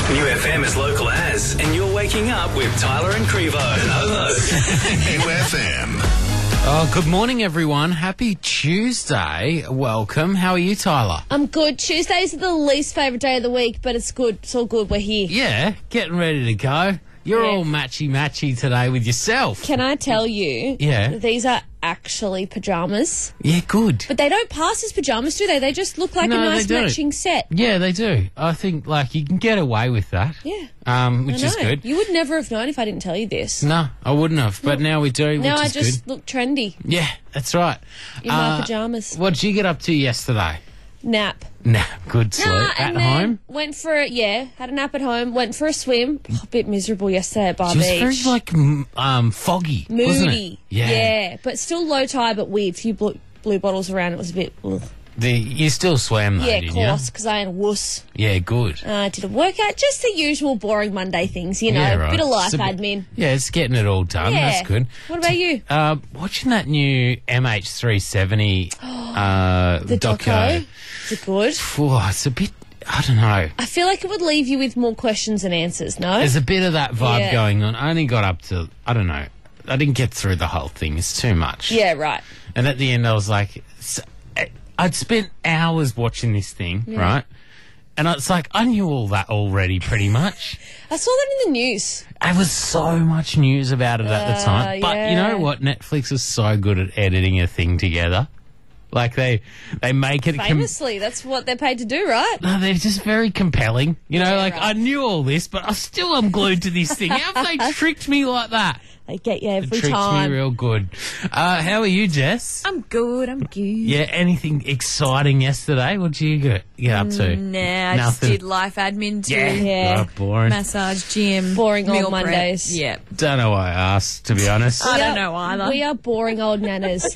New FM is local as, and you're waking up with Tyler and Crevo. New FM. Oh, good morning, everyone. Happy Tuesday. Welcome. How are you, Tyler? I'm good. Tuesdays are the least favourite day of the week, but it's good. It's all good. We're here. Yeah, getting ready to go. You're Yeah. all matchy-matchy today with yourself. Can I tell you? Yeah. These are actually pyjamas. Yeah, good. But they don't pass as pyjamas, do they? They just look like No, a nice they don't. matching set. Yeah, they do. I think, you can get away with that. Yeah. Which I is know. good. You would never have known if I didn't tell you this. No, I wouldn't have. But now we do, Now which I is just good. look trendy Yeah, that's right. in my pyjamas. What did you get up to yesterday? Nap. Nah, good sleep. At and then home? went for had a nap at home. Went for a swim. Oh, a bit miserable yesterday at Bar It was Beach. very, foggy, wasn't it? Moody. Yeah. But still low tide, but weird. Few blue bottles around. It was a bit. Ugh. You still swam, though, Yeah, didn't of you? course, because I ain't a wuss. Yeah, good. I did a workout, just the usual boring Monday things, you know, Yeah, right. bit of life It's a bit- admin. Yeah, it's getting it all done. Yeah. That's good. What about you? Watching that new MH370 The doco? Is it good? It's a bit, I don't know. I feel like it would leave you with more questions than answers, no? There's a bit of that vibe Yeah. going on. I only got up to, I don't know. I didn't get through the whole thing. It's too much. Yeah, right. And at the end, I was like, I'd spent hours watching this thing, right? And it's like, I knew all that already pretty much. I saw that in the news. There was so much news about it at the time. But you yeah. know what? Netflix is so good at editing a thing together. Like, they make it... Famously, that's what they're paid to do, right? No, they're just very compelling. You know, Yeah, right. I knew all this, but I still am glued to this thing. How have they tricked me like that? They get you every Tricked time. me real good. How are you, Jess? I'm good. Yeah, anything exciting yesterday? What did you get up to? Nah, I just Nothing. did life admin too. Yeah. Oh, boring. Massage, gym. Boring old meal prep. Mondays. Yeah. Don't know why I asked, to be honest. I We don't are- know either. We are boring old nanas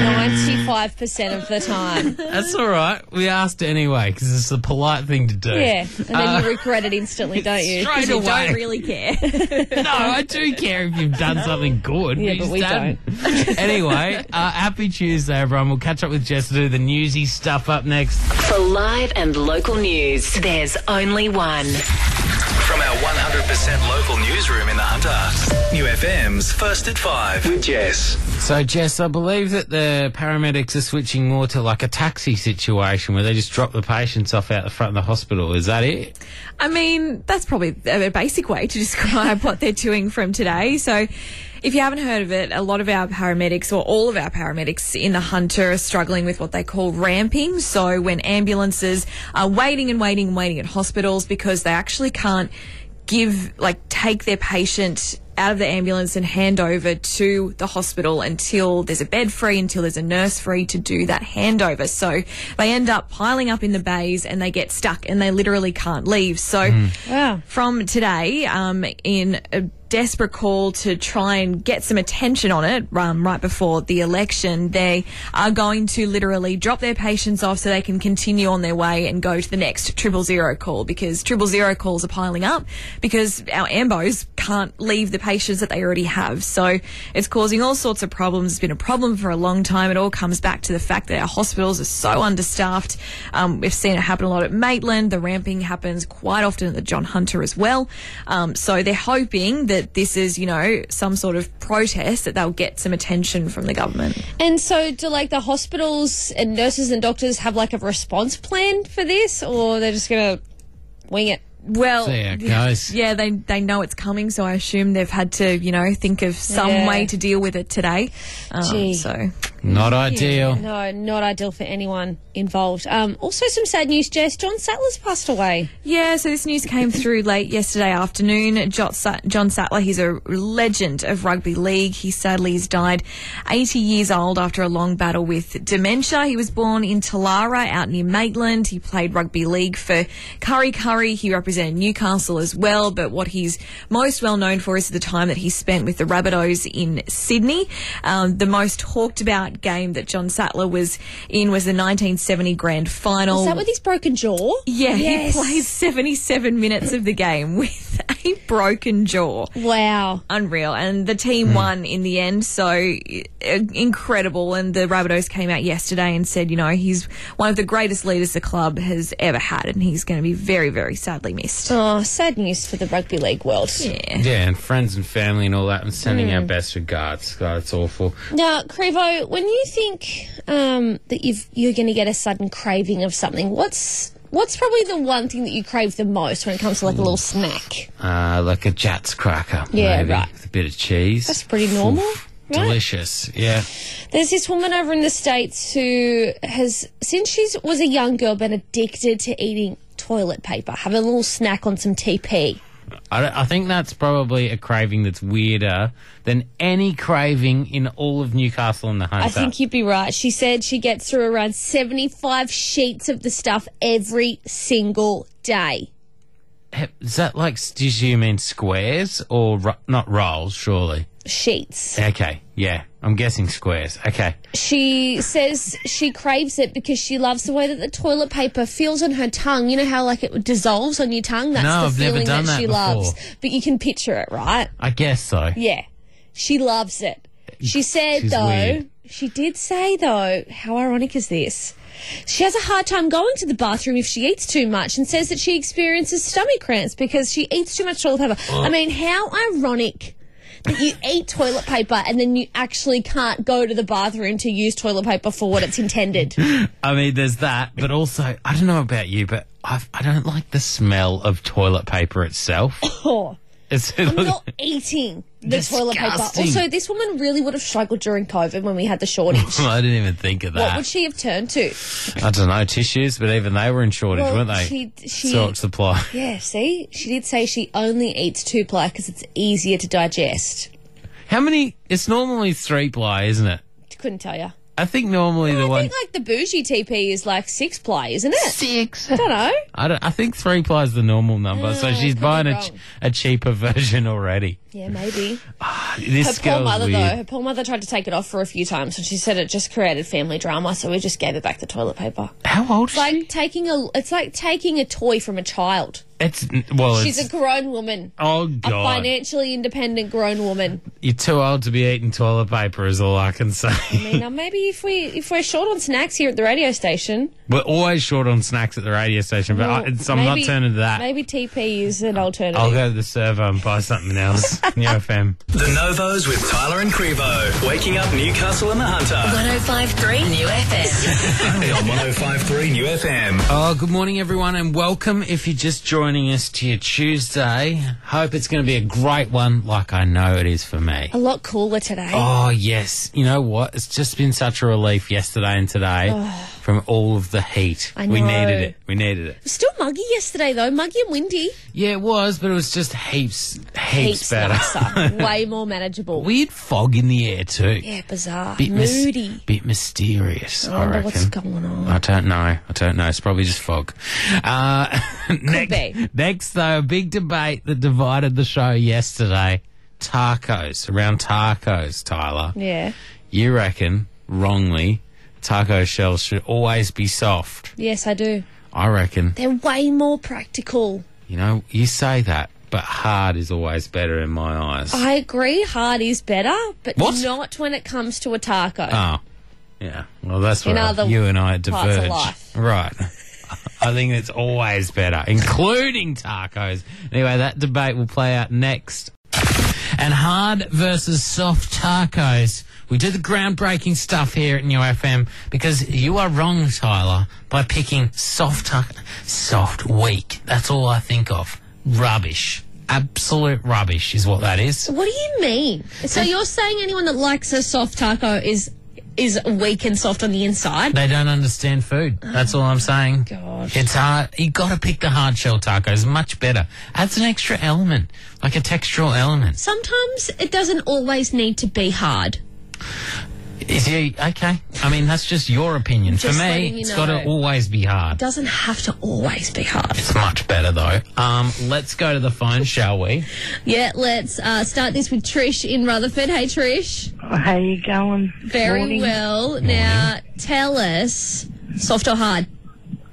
95% of the time. That's all right. We asked anyway, because it's a polite thing to do. Yeah, and then you regret it instantly, don't you? Straight You away. don't really care. No, I do care if you've done something good. Yeah, You but we just haven't. Anyway, happy Tuesday, everyone. We'll catch up with Jess to do the newsy stuff up next. For live and local news, there's only one. From our 100% local newsroom in the Hunter. New FM's First at 5 with Jess. So, Jess, I believe that the paramedics are switching more to like a taxi situation where they just drop the patients off out the front of the hospital. Is that it? I mean, that's probably a basic way to describe what they're doing from today. So if you haven't heard of it, a lot of our paramedics or all of our paramedics in the Hunter are struggling with what they call ramping. So when ambulances are waiting at hospitals because they actually can't take their patient out of the ambulance and hand over to the hospital until there's a bed free, until there's a nurse free to do that handover. So they end up piling up in the bays and they get stuck and they literally can't leave. So Wow. from today, in a desperate call to try and get some attention on it right before the election, they are going to literally drop their patients off so they can continue on their way and go to the next 000 call, because 000 calls are piling up because our ambos can't leave the patients that they already have. So it's causing all sorts of problems. It's been a problem for a long time. It all comes back to the fact that our hospitals are so understaffed. We've seen it happen a lot at Maitland. The ramping happens quite often at the John Hunter as well. So they're hoping that this is, some sort of protest, that they'll get some attention from the government. And so do the hospitals and nurses and doctors have a response plan for this, or they're just going to wing it? Well, See how it goes. yeah, they know it's coming, so I assume they've had to, think of some Yeah. way to deal with it today. Gee. So Not ideal. No, not ideal for anyone involved. Also some sad news, Jess. John Sattler's passed away. yeah, so this news came through late yesterday afternoon. John Sattler, he's a legend of rugby league. He sadly has died 80 years old after a long battle with dementia. He was born in Talara out near Maitland. He played rugby league for Curry. He represented Newcastle as well, but what he's most well known for is the time that he spent with the Rabbitohs in Sydney. The most talked about game that John Sattler was in was the 1970 grand final. Is that with his broken jaw? Yeah, Yes. he played 77 minutes of the game with broken jaw. Wow. Unreal. And the team won in the end, so incredible. And the Rabbitohs came out yesterday and said, he's one of the greatest leaders the club has ever had, and he's going to be very, very sadly missed. Oh, sad news for the rugby league world. Yeah. Yeah, and friends and family and all that, and sending our best regards. God, it's awful. Now, Crevo, when you think that you're going to get a sudden craving of something, what's probably the one thing that you crave the most when it comes to like a little snack? Like a Jats cracker. Yeah, maybe, right. with a bit of cheese. That's pretty normal. Oof, right? Delicious, yeah. There's this woman over in the States who has, since she was a young girl, been addicted to eating toilet paper, having a little snack on some TP. I think that's probably a craving that's weirder than any craving in all of Newcastle and the Hunter. I think you'd be right. She said she gets through around 75 sheets of the stuff every single day. Is that like, do you mean squares or not rolls, surely? Sheets. Okay, yeah. I'm guessing squares. Okay. She says she craves it because she loves the way that the toilet paper feels on her tongue. You know how like it dissolves on your tongue? That's No, the I've never feeling done that that she before. loves. But you can picture it, right? I guess so. Yeah. She loves it. She said, She's though, weird. she did say, though, how ironic is this? She has a hard time going to the bathroom if she eats too much and says that she experiences stomach cramps because she eats too much toilet paper. I mean, how ironic that you eat toilet paper and then you actually can't go to the bathroom to use toilet paper for what it's intended. I mean, there's that, but also, I don't know about you, but I don't like the smell of toilet paper itself. Oh, I'm not eating the toilet paper. Disgusting. Also, this woman really would have struggled during COVID when we had the shortage. I didn't even think of What that. would she have turned to? I don't know, tissues, but even they were in shortage, Well, weren't they? she- Short supply. Yeah, see? She did say she only eats 2-ply because it's easier to digest. How many? It's normally 3-ply, isn't it? Couldn't tell you. I think normally the I one. think like the bougie TP is like 6-ply, isn't it? 6. I don't know. I think 3-ply is the normal number, so she's could be buying wrong. a cheaper version already. Yeah, maybe. This Her poor girl's mother, weird. though, her poor mother tried to take it off for a few times and she said it just created family drama, so we just gave it back the toilet paper. How old is she? It's like taking a toy from a child. She's a grown woman. Oh, A God. financially independent grown woman. You're too old to be eating toilet paper is all I can say. I mean, now maybe if we're short on snacks here at the radio station, We're always short on snacks at the radio station, but well, I'm not turning to that. Maybe TP is an alternative. I'll go to the servo and buy something else. New FM. The Novos with Tyler and Crevo. Waking up Newcastle and the Hunter. 105.3 New FM. Only on 105.3 New FM. Oh, good morning, everyone, and welcome if you're just joining us to your Tuesday. Hope it's going to be a great one, like I know it is for me. A lot cooler today. Oh, yes. You know what? It's just been such a relief yesterday and today from all of the heat. I We know. needed it. We needed it. It was still muggy yesterday, though. Muggy and windy. Yeah, it was, but it was just heaps better. nicer. Way more manageable. Weird fog in the air, too. Yeah, bizarre. Bit Moody. bit mysterious, I I wonder reckon. what's going on. I don't know. It's probably just fog. be. Next, though, a big debate that divided the show yesterday. Around tacos, Tyler. Yeah. You reckon, wrongly, taco shells should always be soft. Yes, I do. I reckon, They're way more practical. you say that, but hard is always better in my eyes. I agree, hard is better, but What? not when it comes to a taco. Oh, yeah. Well, that's In where other you and I parts of diverge. life. Right. I think it's always better, including tacos. Anyway, that debate will play out next. And hard versus soft tacos. We do the groundbreaking stuff here at New FM because you are wrong, Tyler, by picking soft, weak. That's all I think of. Rubbish. Absolute rubbish is what that is. What do you mean? So you're saying anyone that likes a soft taco is weak and soft on the inside? They don't understand food. That's all I'm saying. Gosh. It's hard. You got to pick the hard shell tacos. Much better. Adds an extra element, like a textural element. Sometimes it doesn't always need to be hard. Is he okay? I mean, that's just your opinion. For Just me, letting you it's know. got to always be hard. It doesn't have to always be hard. It's much better though. Let's go to the phone, shall we? Yeah, let's start this with Trish in Rutherford. Hey, Trish. How you going? Very Morning. well. Now, tell us, soft or hard?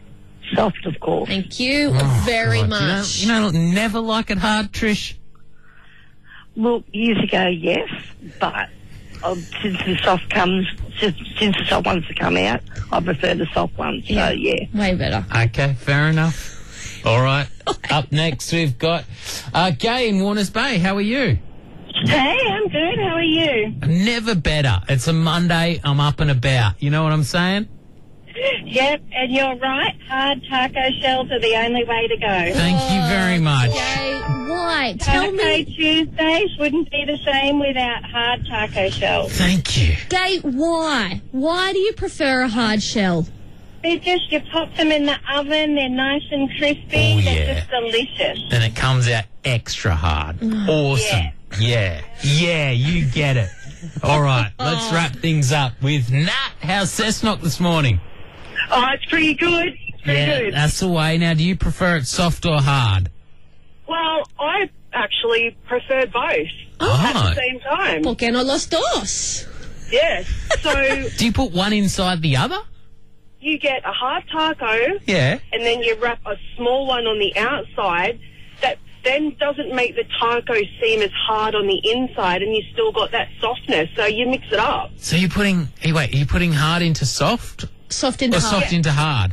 Soft, of course. Thank you very God, much. You don't never like it hard, Trish? Well, years ago, yes, but since the soft ones have come out, I prefer the soft ones. So, yeah. Way better. Okay, fair enough. All right. Up next, we've got Gay in Warners Bay. How are you? Hey, I'm good. How are you? Never better. It's a Monday. I'm up and about. You know what I'm saying? Yep, and you're right. Hard taco shells are the only way to go. Thank you very much. Gay, why? Tell Taco me. Tuesdays wouldn't be the same without hard taco shells. Thank you. Gay, why? Why do you prefer a hard shell? They're just, you pop them in the oven, they're nice and crispy, Oh, they're yeah. just delicious. And it comes out extra hard. Awesome. Yeah. Yeah, you get it. All right, let's wrap things up with Nat. How's Cessnock this morning? Oh, it's pretty good. Yeah, that's the way. Now, do you prefer it soft or hard? Well, I actually prefer both at Oh. the same time. ¿Por qué no los dos? Yes. So Do you put one inside the other? you get a hard taco, Yeah. and then you wrap a small one on the outside. That then doesn't make the taco seem as hard on the inside, and you still got that softness. So you mix it up. So you're putting, hey, wait, are you putting hard into soft Soft into or hard. soft into hard?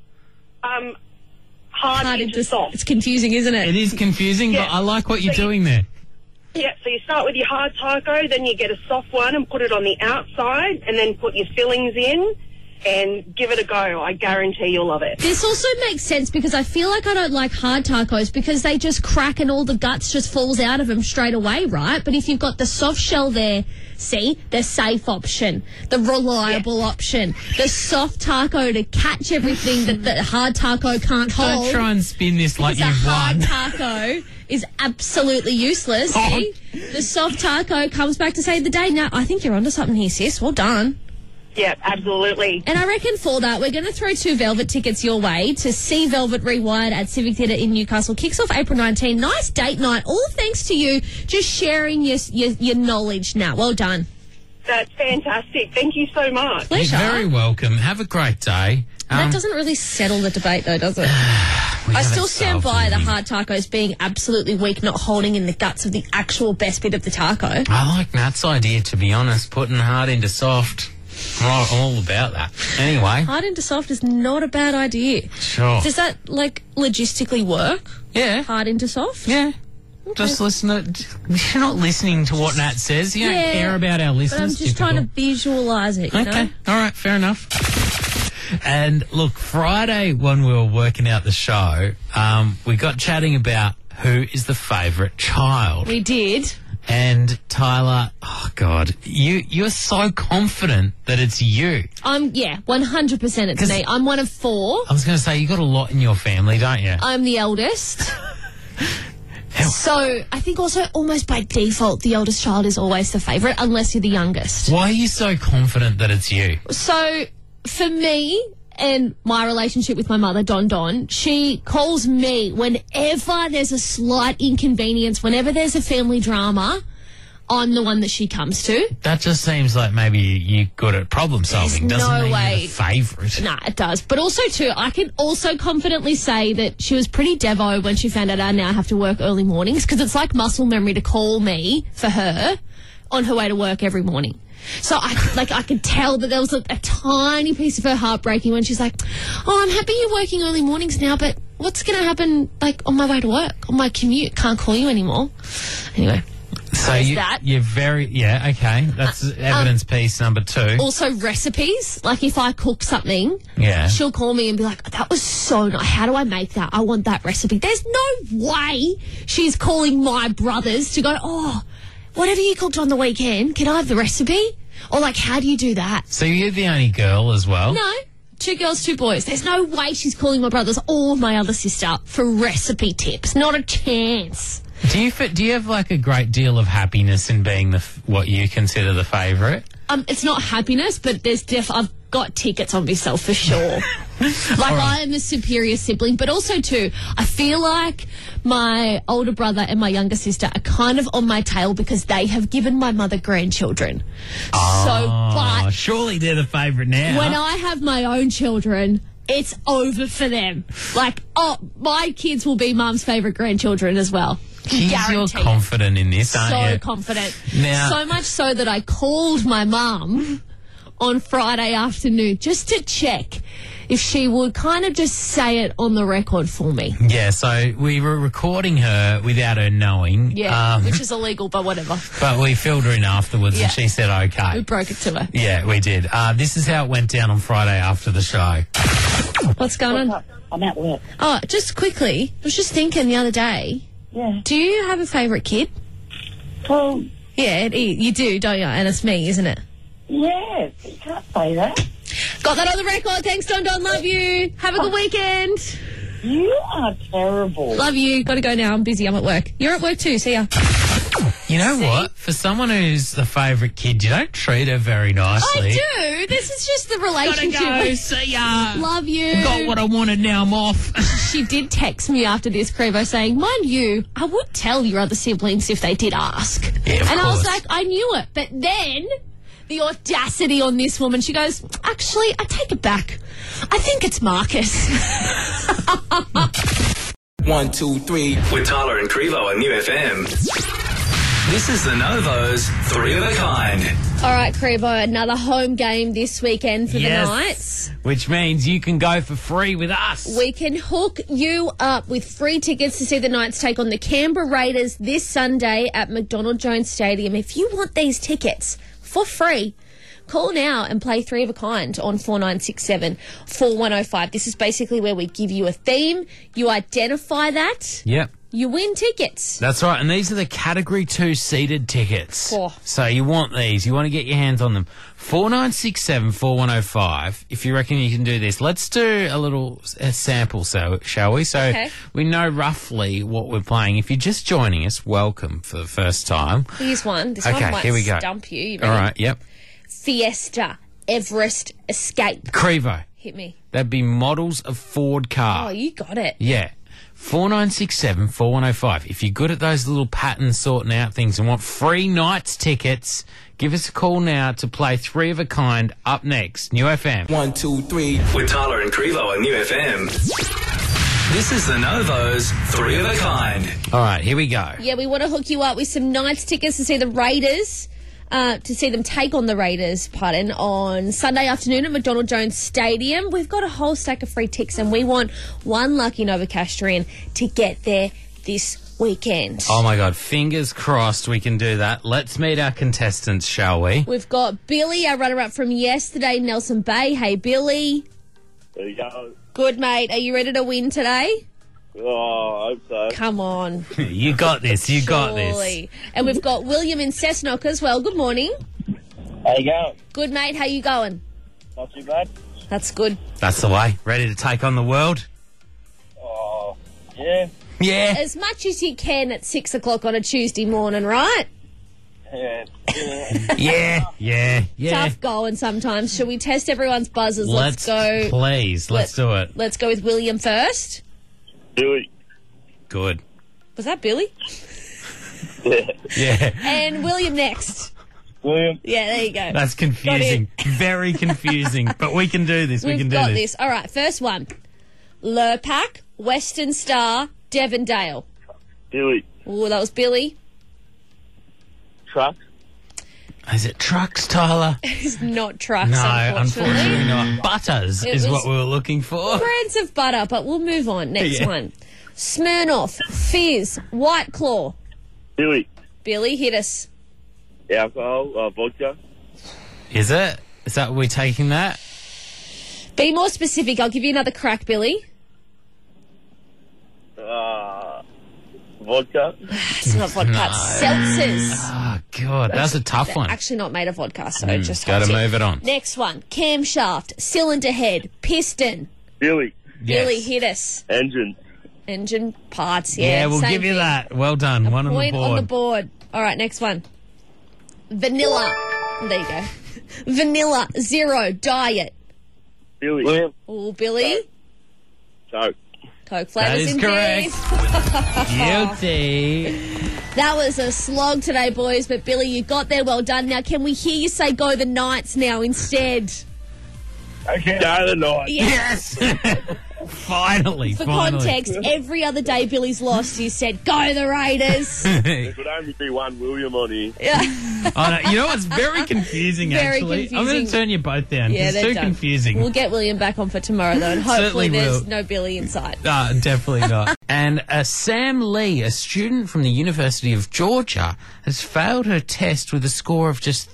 Hard into soft. It's confusing, isn't it? It is confusing, Yeah. but I like what you're doing there. Yeah, so you start with your hard taco, then you get a soft one and put it on the outside, and then put your fillings in and give it a go. I guarantee you'll love it. This also makes sense because I feel like I don't like hard tacos because they just crack and all the guts just falls out of them straight away, right? But if you've got the soft shell there, see, the safe option, the reliable option, the soft taco to catch everything that the hard taco can't hold. Don't try and spin this like Because a you've hard won. taco is absolutely useless. Oh. See? The soft taco comes back to save the day. Now, I think you're onto something here, sis. Well done. Yeah, absolutely. And I reckon for that, we're going to throw 2 Velvet tickets your way to see Velvet Rewired at Civic Theatre in Newcastle. Kicks off April 19. Nice date night. All thanks to you just sharing your knowledge now. Well done. That's fantastic. Thank you so much. You're Pleasure. very welcome. Have a great day. That doesn't really settle the debate, though, does it? I still stand by the hard tacos being absolutely weak, not holding in the guts of the actual best bit of the taco. I like Nat's idea, to be honest, putting hard into soft. I'm all about that. Anyway, Hard into soft is not a bad idea. sure. Does that, like, logistically work? Yeah. Hard into soft? Yeah. Just listen to... You're not listening to what Nat says. You don't Yeah, care about our listeners. But I'm just trying to visualise it, you Okay. know? All right. Fair enough. And look, Friday when we were working out the show, we got chatting about who is the favourite child. We did. And Tyler, oh God, you're so confident that it's you. 100% it's 'Cause- me. I'm one of 4. I was going to say, you got a lot in your family, don't you? I'm the eldest. So I think also almost by default, the eldest child is always the favourite, unless you're the youngest. Why are you so confident that it's you? So for me and my relationship with my mother, Don, she calls me whenever there's a slight inconvenience, whenever there's a family drama, I'm the one that she comes to. That just seems like maybe you're good at problem solving. There's Doesn't no mean way. you're the favourite. Nah, it does. But also, too, I can also confidently say that she was pretty devo when she found out I now have to work early mornings, because it's like muscle memory to call me for her on her way to work every morning. So I could tell that there was a tiny piece of her heart breaking when she's like, "Oh, I'm happy you're working early mornings now, but what's going to happen like on my way to work, on my commute? Can't call you anymore." Anyway. So There's that. you're very, okay. That's evidence piece number 2. Also, recipes. Like, if I cook something, Yeah. she'll call me and be like, "That was so nice. How do I make that? I want that recipe." There's no way she's calling my brothers to go, "Oh, whatever you cooked on the weekend, can I have the recipe?" Or, like, how do you do that? So you're the only girl as well? No. 2 girls, 2 boys. There's no way she's calling my brothers or my other sister for recipe tips. Not a chance. Do you have like a great deal of happiness in being what you consider the favourite? It's not happiness, but I've got tickets on myself for sure. I am a superior sibling, but also too, I feel like my older brother and my younger sister are kind of on my tail because they have given my mother grandchildren. Oh, But surely they're the favourite now. when I have my own children, it's over for them. Like, oh, my kids will be Mum's favourite grandchildren as well. Jeez, you're Guaranteed. confident in this, aren't you? So confident. Now- So much so that I called my mum on Friday afternoon just to check if she would kind of just say it on the record for me. Yeah, so we were recording her without her knowing. Yeah, which is illegal, but whatever. But we filled her in afterwards Yeah. and she said We okay. broke it to her. Yeah, we did. This is how it went down on Friday after the show. What's going on? I'm at work. Oh, just quickly, I was just thinking the other day, Yeah. do you have a favourite kid? Well, Yeah, you do, don't you? And it's me, isn't it? yeah. You can't say that. Got that on the record. Thanks, Don Don. Love you. Have a good weekend. You are terrible. Love you. Got to go now. I'm busy. I'm at work. You're at work too. See ya. You know what? For someone who's the favourite kid, you don't treat her very nicely. I do. This is just the relationship. See ya. Love you. Got what I wanted, now I'm off. She did text me after this, Crevo, saying, mind you, I would tell your other siblings if they did ask. Yeah, of and I was course. like, I knew it. But then the audacity on this woman, she goes, actually, I take it back. I think it's Marcus. 1, 2, 3. With Tyler and Crevo on New FM. This is the Novo's 3 of a Kind. All right, Crevo, another home game this weekend for Yes. the Knights. Which means you can go for free with us. We can hook you up with free tickets to see the Knights take on the Canberra Raiders this Sunday at McDonald Jones Stadium. If you want these tickets for free, call now and play 3 of a Kind on 4967 4105. This is basically where we give you a theme, you identify that, Yep. you win tickets. That's right, and these are the Category 2 seated tickets. Oh. So you want these, you want to get your hands on them. 4967 4105, if you reckon you can do this. Let's do a sample, shall we? So Okay. we know roughly what we're playing. If you're just joining us, welcome for the first time. Here's one. This Okay, one might here we go. stump you. You All ready? right, yep. Fiesta, Everest, Escape. Crevo, Hit me. that'd be models of Ford car. Oh, you got it. Yeah. 4967 4105. If you're good at those little pattern sorting out things and want free Knights tickets, give us a call now to play 3 of a Kind up next. New FM. 1, 2, 3. With Tyler and Crevo on New FM. This is the Novo's 3 of a Kind. All right, here we go. Yeah, we want to hook you up with some Knights tickets to see the Raiders, to see them take on the Raiders, on Sunday afternoon at McDonald Jones Stadium. We've got a whole stack of free tickets and we want one lucky Novocastrian to get there this weekend. Oh my God, fingers crossed we can do that. Let's meet our contestants, shall we? We've got Billy, our runner-up from yesterday, Nelson Bay. Hey, Billy. There you go. Good, mate. Are you ready to win today? Oh, I hope so. Come on. You got this, you got this. Surely. And we've got William in Cessnock as well. Good morning. How you going? Good, mate. How you going? Not too bad. That's good. That's the way. Ready to take on the world? Oh, yeah. Yeah. As much as you can at 6 o'clock on a Tuesday morning, right? Yeah. Yeah. Tough going sometimes. Shall we test everyone's buzzers? Let's go. Please, let's do it. Let's go with William first. Billy. Good. Was that Billy? Yeah. Yeah. And William next. William. Yeah, there you go. That's confusing. Very confusing. But we can do this. We We've can do got this. this. All right, first one. Lurpak, Western Star, Devondale. Billy. Oh, that was Billy. Truck. Is it trucks, Tyler? It's not trucks, No, unfortunately. unfortunately not. Butters It is was- what we were looking for. Brands of butter, but we'll move on. Next Yeah. one. Smirnoff, Fizz, White Claw. Billy. Billy, hit us. Alcohol. Vodka. Is it? Is that we taking that? Be more specific. I'll give you another crack, Billy. Vodka. It's not vodka. It's seltzers. Oh, God. That's a tough They're one. actually not made of vodka, so just Got to hold it. move it on. Next one. Camshaft, cylinder head, piston. Billy. Billy, Yes. hit us. Engine. Engine parts, yeah. Yeah, we'll same give you thing. that. Well done. One on the Point board. on the board. All right, next one. Vanilla. There you go. Vanilla, zero, diet. Billy. William. Oh, Billy. Coke. Coke That flavours is indeed. correct. Guilty. That was a slog today, boys, but Billy, you got there. Well done. Now, can we hear you say go the Knights now instead? Okay. Go the night. Yes! Finally, For finally. context, every other day Billy's lost, you said, go the Raiders. There could only be one William on here. I know. You know what's very confusing, Very actually? I'm going confusing. to turn you both down. Yeah, It's they're too done. confusing. We'll get William back on for tomorrow, though, and hopefully Certainly there's will. no Billy inside. Definitely not. And Sam Lee, a student from the University of Georgia, has failed her test with a score of just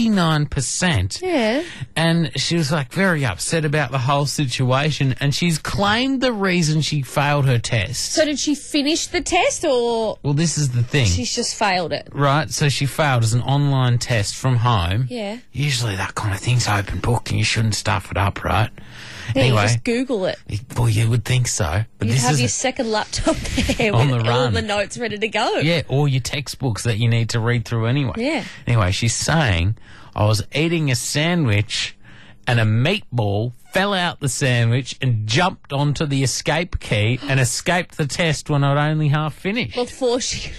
39%. Yeah. And she was like very upset about the whole situation, and she's claimed the reason she failed her test. So did she finish the test, or Well, this is the thing. she's just failed it? Right, so she failed as an online test from home. Yeah. Usually that kind of thing's open book and you shouldn't stuff it up, right? Yeah, Anyway, you just Google it. well, you would think so. But You'd this have is your second laptop there On with the all run. the notes ready to go. yeah, or your textbooks that you need to read through anyway. Yeah. Anyway, she's saying, I was eating a sandwich and a meatball fell out the sandwich and jumped onto the escape key and escaped the test when I'd only half finished. Before she...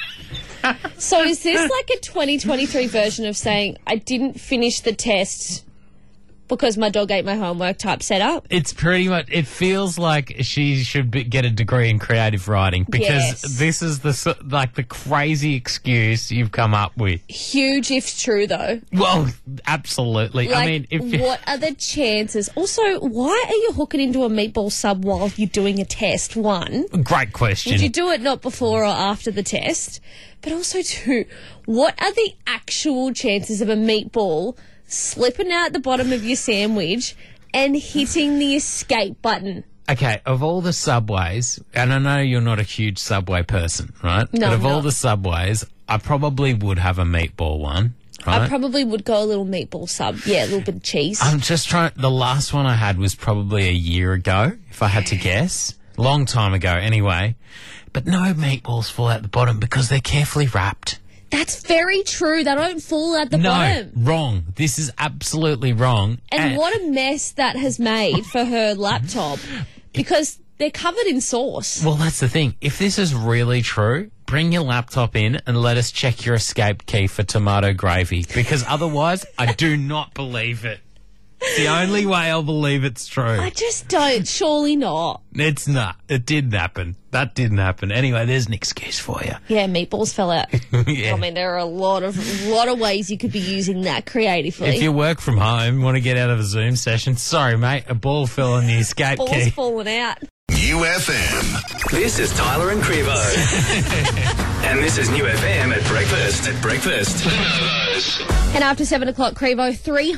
So is this like a 2023 version of saying, I didn't finish the test because my dog ate my homework type setup? It's pretty much. It feels like she should get a degree in creative writing because Yes. this is the crazy excuse you've come up with. Huge if true, though. Well, absolutely. Like, I mean, if you, what are the chances? Also, why are you hooking into a meatball sub while you're doing a test? One, great question. would you do it not before or after the test? But also, two, what are the actual chances of a meatball slipping out the bottom of your sandwich and hitting the escape button? Okay, of all the subways, and I know you're not a huge subway person, right? No, but of I'm all not. the subways, I probably would have a meatball one. Right? I probably would go a little meatball sub. Yeah, a little bit of cheese. I'm just trying. The last one I had was probably a year ago, if I had to guess. Long time ago, anyway. But no meatballs fall out the bottom because they're carefully wrapped. That's very true. They don't fall at the No, bottom. wrong. This is absolutely wrong. And what a mess that has made for her laptop because they're covered in sauce. Well, that's the thing. If this is really true, bring your laptop in and let us check your escape key for tomato gravy because otherwise I do not believe it. It's the only way I'll believe it's true. I just don't. Surely not. It's not. It didn't happen. That didn't happen. Anyway, there's an excuse for you. Yeah, meatballs fell out. Yeah. I mean, there are a lot of ways you could be using that creatively. If you work from home, want to get out of a Zoom session, sorry, mate, a ball fell on the escape Balls key. falling out. UFM. This is Tyler and Crevo. And this is New FM at breakfast. And after 7 o'clock, Crevo,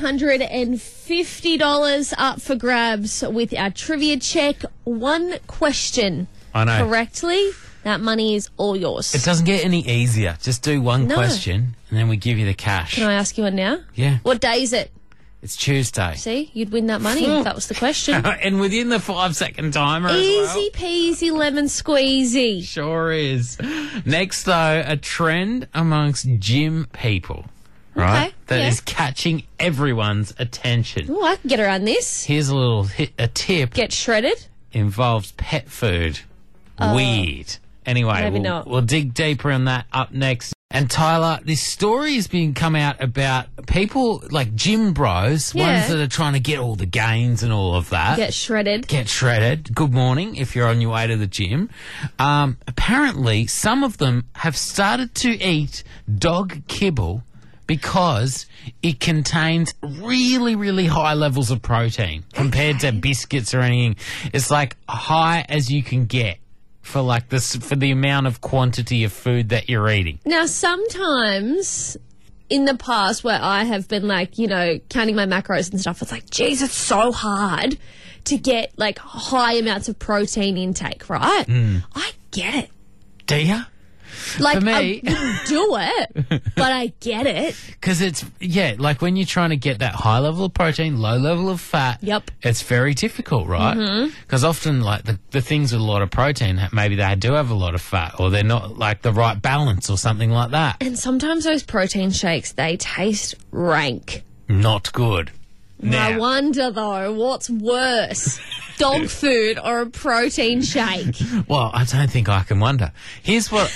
$350 up for grabs with our trivia check. One question I know. correctly, that money is all yours. It doesn't get any easier. Just do one No. question and then we give you the cash. Can I ask you one now? Yeah. What day is it? It's Tuesday. See, you'd win that money if that was the question. And within the 5-second timer as Easy well. peasy lemon squeezy. Sure is. Next, though, a trend amongst gym people, right? Okay, That is yeah. catching everyone's attention. Oh, I can get around this. Here's a little a tip. Get shredded. Involves pet food. Weird. Anyway, Maybe not. we'll dig deeper on that up next. And Tyler, this story has been come out about people like gym bros, Yeah. ones that are trying to get all the gains and all of that. Get shredded. Get shredded. Good morning if you're on your way to the gym. Apparently, some of them have started to eat dog kibble because it contains really, really high levels of protein compared to biscuits or anything. It's like high as you can get for like this for the amount of quantity of food that you're eating. Now, sometimes in the past where I have been like, you know, counting my macros and stuff, it's like, geez, it's so hard to get like high amounts of protein intake, right? I get it. Do you? Like, For me- I wouldn't do it, but I get it. Because it's, yeah, like when you're trying to get that high level of protein, low level of fat, Yep. it's very difficult, right? Because often, like, the things with a lot of protein, maybe they do have a lot of fat or they're not, like, the right balance or something like that. And sometimes those protein shakes, they taste rank. Not good. I Now, wonder, though, what's worse? Dog food or a protein shake? well, I don't think I can wonder. Here's what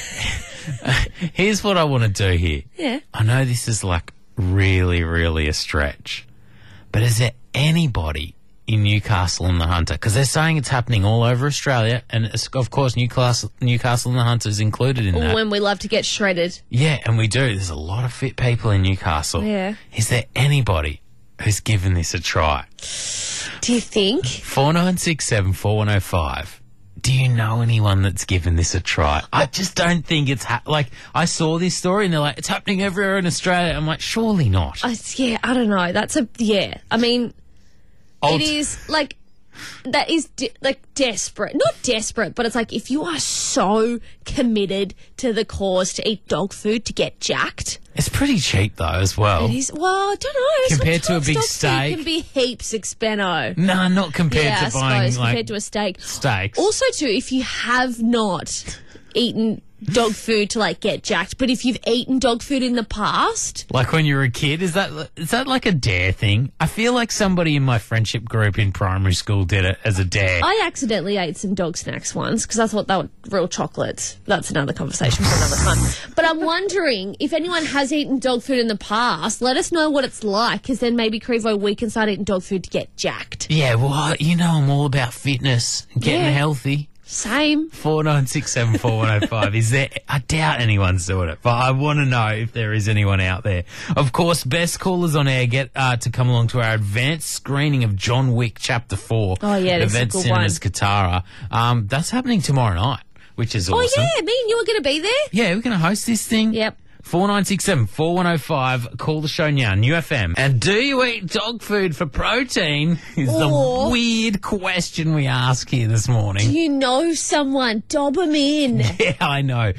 I want to do here. Yeah. I know this is, like, really, really a stretch. But is there anybody in Newcastle and the Hunter? Because they're saying it's happening all over Australia, and of course Newcastle and the Hunter is included in that. When we love to get shredded. Yeah, and we do. There's a lot of fit people in Newcastle. Yeah. Is there anybody who's given this a try? Do you think? 4967 4105. Do you know anyone that's given this a try? I just don't think it's I saw this story and they're like, it's happening everywhere in Australia. I'm like, surely not. I don't know. I mean, it is like, that is desperate. Not desperate, but it's like, if you are so committed to the cause to eat dog food to get jacked. It's pretty cheap though as well. It is. Well, I don't know. Compared to a Sometimes big dog steak. food can be heaps expensive. No, not compared to buying compared to a steak. Steaks. Also, too, if you have not eaten dog food to get jacked, but if you've eaten dog food in the past, like when you were a kid, is that like a dare thing? I feel like somebody in my friendship group in primary school did it as a dare. I accidentally ate some dog snacks once because I thought they were real chocolates. That's another conversation for another time. But I'm wondering if anyone has eaten dog food in the past, let us know what it's like, because then maybe, Crevo, we can start eating dog food to get jacked. Yeah, well, I'm all about fitness, getting healthy. Same. 4967 4105. Is there? I doubt anyone's doing it, but I want to know if there is anyone out there. Of course, best callers on air get to come along to our advanced screening of John Wick Chapter 4. Oh, yeah, that's Event a good Cinemas Katara. That's happening tomorrow night, which is awesome. Oh, yeah, me and you are going to be there? Yeah, we're going to host this thing. Yep. 4967 4105. Call the show now. New FM. And do you eat dog food for protein? Is the weird question we ask here this morning. Do you know someone? Dob them in. Yeah, I know.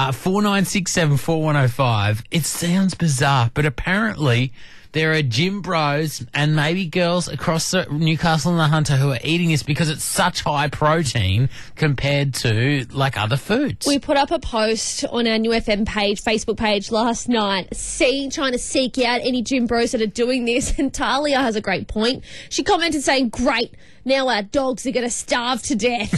4967 4105. It sounds bizarre, but apparently there are gym bros and maybe girls across Newcastle and the Hunter who are eating this because it's such high protein compared to other foods. We put up a post on our New FM page, Facebook page last night, trying to seek out any gym bros that are doing this, and Talia has a great point. She commented saying, great, now our dogs are going to starve to death.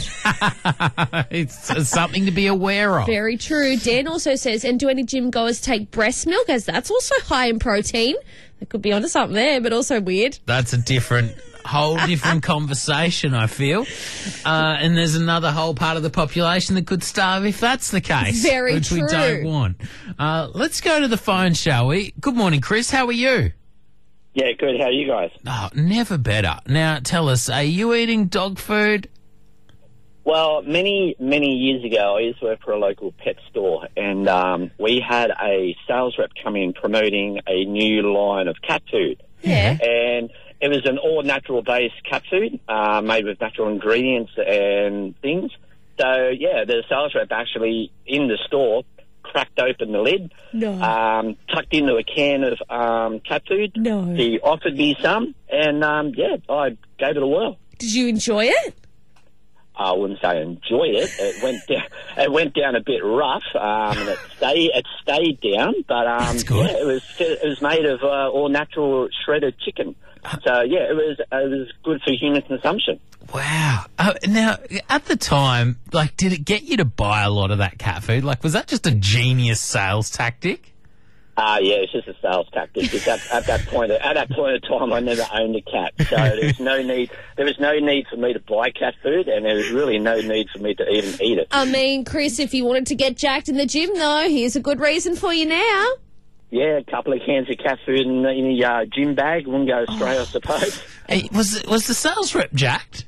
It's something to be aware of. Very true. Dan also says, and do any gym goers take breast milk, as that's also high in protein? I could be onto something there, but also weird. That's a whole different conversation, I feel. And there's another whole part of the population that could starve if that's the case. Very which true. we don't want. Let's go to the phone, shall we? Good morning, Chris. How are you? Yeah, good. How are you guys? Oh, never better. Now, tell us, are you eating dog food? Well, many years ago, I used to work for a local pet store, and we had a sales rep come in promoting a new line of cat food. Yeah. And it was an all-natural based cat food, made with natural ingredients and things. So, yeah, the sales rep actually, in the store, cracked open the lid, tucked into a can of cat food. No. He offered me some, and, I gave it a whirl. Did you enjoy it? I wouldn't say I enjoyed it. It went down a bit rough, and it stayed down. But That's good. Yeah, it was made of all natural shredded chicken. So yeah, it was good for human consumption. Wow. Now, at the time, did it get you to buy a lot of that cat food? Was that just a genius sales tactic? Yeah, it's just a sales tactic. Because at that point of time, I never owned a cat, so there was no need for me to buy cat food, and there was really no need for me to even eat it. I mean, Chris, if you wanted to get jacked in the gym, though, here's a good reason for you now. Yeah, a couple of cans of cat food in a gym bag wouldn't go astray, I suppose. Hey, was the sales rep jacked?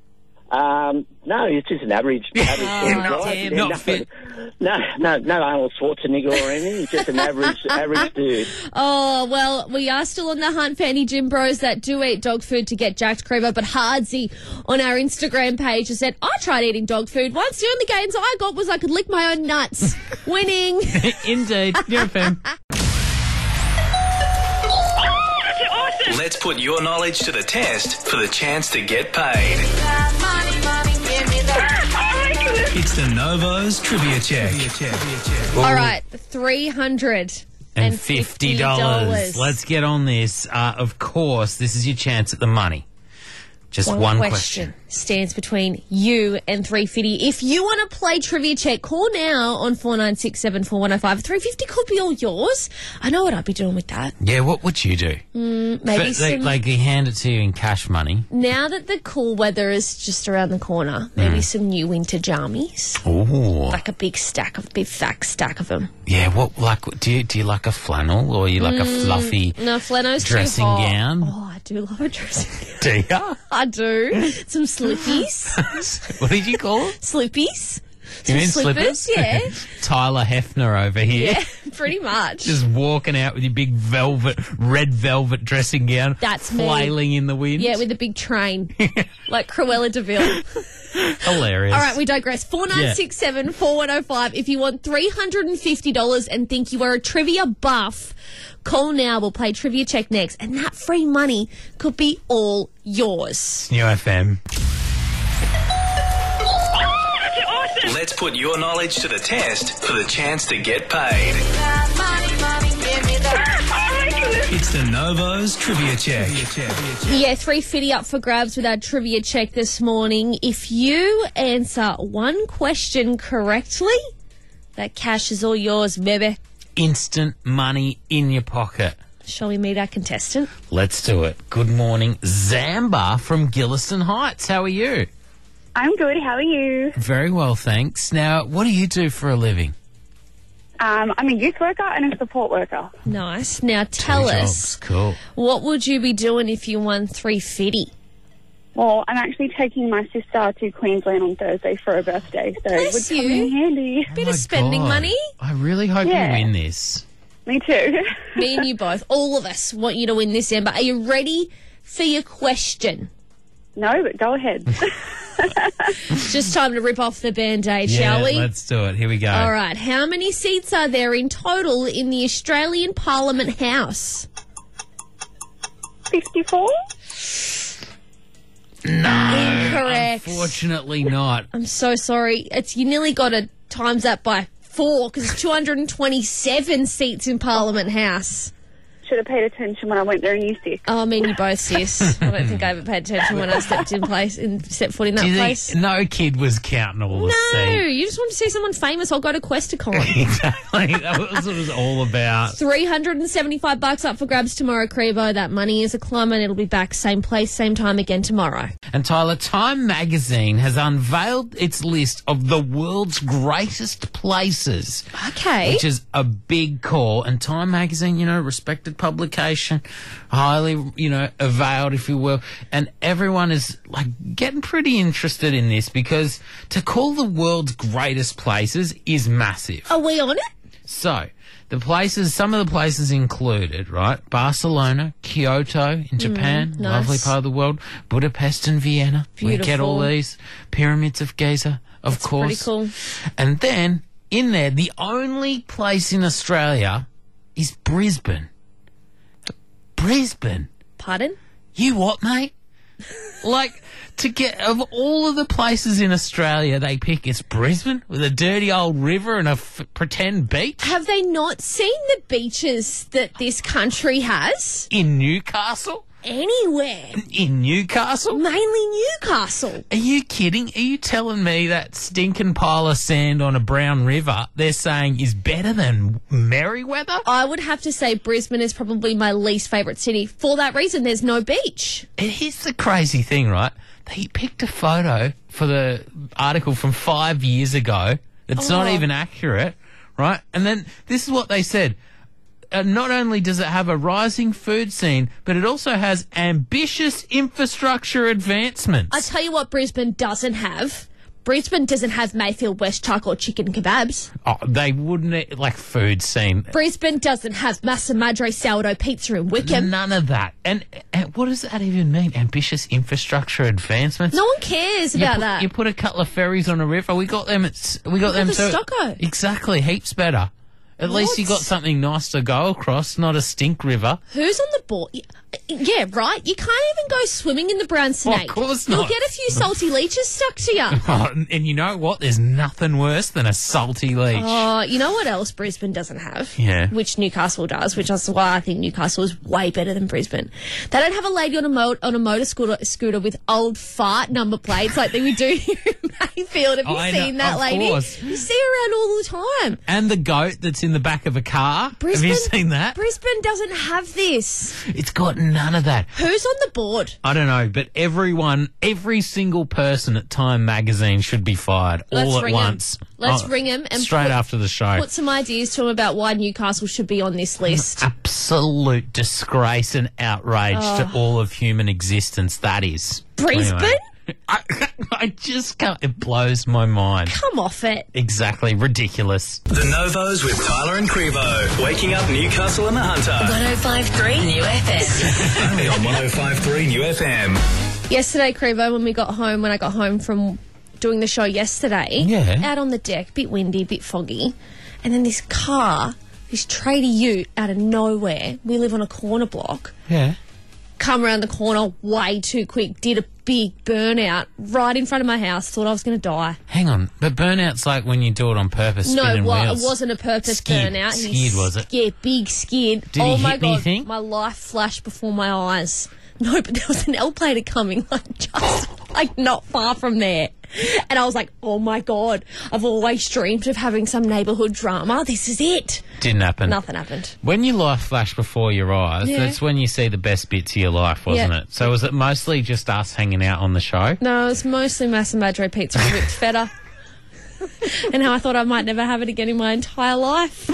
No, it's just an average not fit. No Arnold Schwarzenegger or anything. It's just an average dude. Oh, well, we are still on the hunt for any gym bros that do eat dog food to get jacked, Crevo, but Hardsey on our Instagram page has said, I tried eating dog food once. The only gains I got was I could lick my own nuts. Winning. Indeed. You're a fan. Let's put your knowledge to the test for the chance to get paid. It's the Novo's Trivia Check. All right, $350. Let's get on this. Of course, this is your chance at the money. Just one question. Stands between you and 350. If you want to play Trivia Check, call now on 49674105. 350 could be all yours. I know what I'd be doing with that. Yeah, what would you do? Maybe some... Like they hand it to you in cash money. Now that the cool weather is just around the corner, maybe some new winter jammies. Ooh. Like a big stack of them. Yeah, do you like a flannel or you like a fluffy No, flannel's dressing too hot. gown? Oh, I do love a dressing gown. Do ya? I do. Some slippies. What did you call it? Slippies. You mean Some slippers? Yeah. Tyler Hefner over here. Yeah, pretty much. Just walking out with your big red velvet dressing gown. That's me. flailing in the wind. Yeah, with a big train. Like Cruella de Vil. Hilarious. All right, we digress. 49674105. If you want $350 and think you are a trivia buff, call now. We'll play Trivia Check next. And that free money could be all yours. New FM. Let's put your knowledge to the test for the chance to get paid. It's the Novo's Trivia Check. Yeah, 350 up for grabs with our Trivia Check this morning. If you answer one question correctly, that cash is all yours, baby. Instant money in your pocket. Shall we meet our contestant? Let's do it. Good morning, Zamba from Gilliston Heights. How are you? I'm good. How are you? Very well, thanks. Now, what do you do for a living? I'm a youth worker and a support worker. Nice. Now tell us, cool. What would you be doing if you won 350? Well, I'm actually taking my sister to Queensland on Thursday for her birthday, so it would come in handy. Bit of spending money. I really hope you win this. Me too. Me and you both. All of us want you to win this, Amber. Are you ready for your question? No, but go ahead. It's just time to rip off the Band-Aid, shall we? Let's do it. Here we go. All right. How many seats are there in total in the Australian Parliament House? 54? No. Incorrect. Unfortunately not. I'm so sorry. You nearly got to times that by 4 because it's 227 seats in Parliament House. Should have paid attention when I went there in year 6. Oh, I mean, you both, sis. I don't think I ever paid attention when I stepped foot in that place. No kid was counting all the seats? No, you just want to see someone famous. I'll go to Questacon. Exactly. That was what it was all about. $375 up for grabs tomorrow, Crevo. That money is a climb and it'll be back same place, same time again tomorrow. And Tyler, Time Magazine has unveiled its list of the world's greatest places. Okay. Which is a big call. And Time Magazine, respected publication, highly, availed, if you will. And everyone is, getting pretty interested in this because to call the world's greatest places is massive. Are we on it? So, some of the places included, right? Barcelona, Kyoto in Japan, nice. Lovely part of the world, Budapest and Vienna. Beautiful. We get all these. Pyramids of Giza, of course. Pretty cool. And then, in there, the only place in Australia is Brisbane. Brisbane. Pardon? You what, mate? Of all of the places in Australia they pick, it's Brisbane with a dirty old river and a pretend beach. Have they not seen the beaches that this country has? In Newcastle? Anywhere. In Newcastle? Mainly Newcastle. Are you kidding? Are you telling me that stinking pile of sand on a brown river they're saying is better than Merriweather? I would have to say Brisbane is probably my least favourite city. For that reason, there's no beach. Here's the crazy thing, right? They picked a photo for the article from 5 years ago that's not even accurate, right? And then this is what they said. Not only does it have a rising food scene, but it also has ambitious infrastructure advancements. I tell you what Brisbane doesn't have. Brisbane doesn't have Mayfield West Chuck or chicken kebabs. Oh, they wouldn't, food scene. Brisbane doesn't have Massa Madre sourdough pizza in Wickham. None of that. And what does that even mean? Ambitious infrastructure advancements? No one cares about that. You put a couple of ferries on a river. We got them. We got them the too. Stocko. Exactly. Heaps better. At least you got something nice to go across, not a stink river. Who's on the board? Yeah, right? You can't even go swimming in the brown snake. Of course You'll not. get a few salty leeches stuck to you. Oh, and you know what? There's nothing worse than a salty leech. Oh, you know what else Brisbane doesn't have? Yeah. Which Newcastle does, which is why I think Newcastle is way better than Brisbane. They don't have a lady on a motor scooter with old fart number plates like we do here in Mayfield. Have you seen that of lady? course. You see her around all the time. And the goat that's in the back of a car. Have you seen that? Brisbane doesn't have this. It's got none of that. Who's on the board? I don't know, but every single person at Time Magazine should be fired all at once. Let's ring him and straight after the show. Put some ideas to him about why Newcastle should be on this list. Absolute disgrace and outrage to all of human existence, that is. Brisbane? Anyway, I just can't. It blows my mind. Come off it. Exactly. Ridiculous. The Novos with Tyler and Crevo. Waking up Newcastle and the Hunter. 105.3 New FM. Only on 105.3 New FM. Yesterday, Crevo, when I got home from doing the show yesterday, out on the deck, bit windy, bit foggy, and then this Trader Ute out of nowhere, we live on a corner block, come around the corner way too quick, did a big burnout right in front of my house, thought I was going to die. Hang on, but burnout's like when you do it on purpose, spinning wheels. It wasn't a purpose burnout. Skid, was it? Yeah, big skid. Did he hit anything? My life flashed before my eyes. No, but there was an L-plater coming, like not far from there. And I was like, oh my God, I've always dreamed of having some neighbourhood drama. This is it. Didn't happen. Nothing happened. When your life flashed before your eyes, that's when you see the best bits of your life, wasn't it? So was it mostly just us hanging out on the show? No, it was mostly Mass and Madre pizza and whipped feta. And how I thought I might never have it again in my entire life.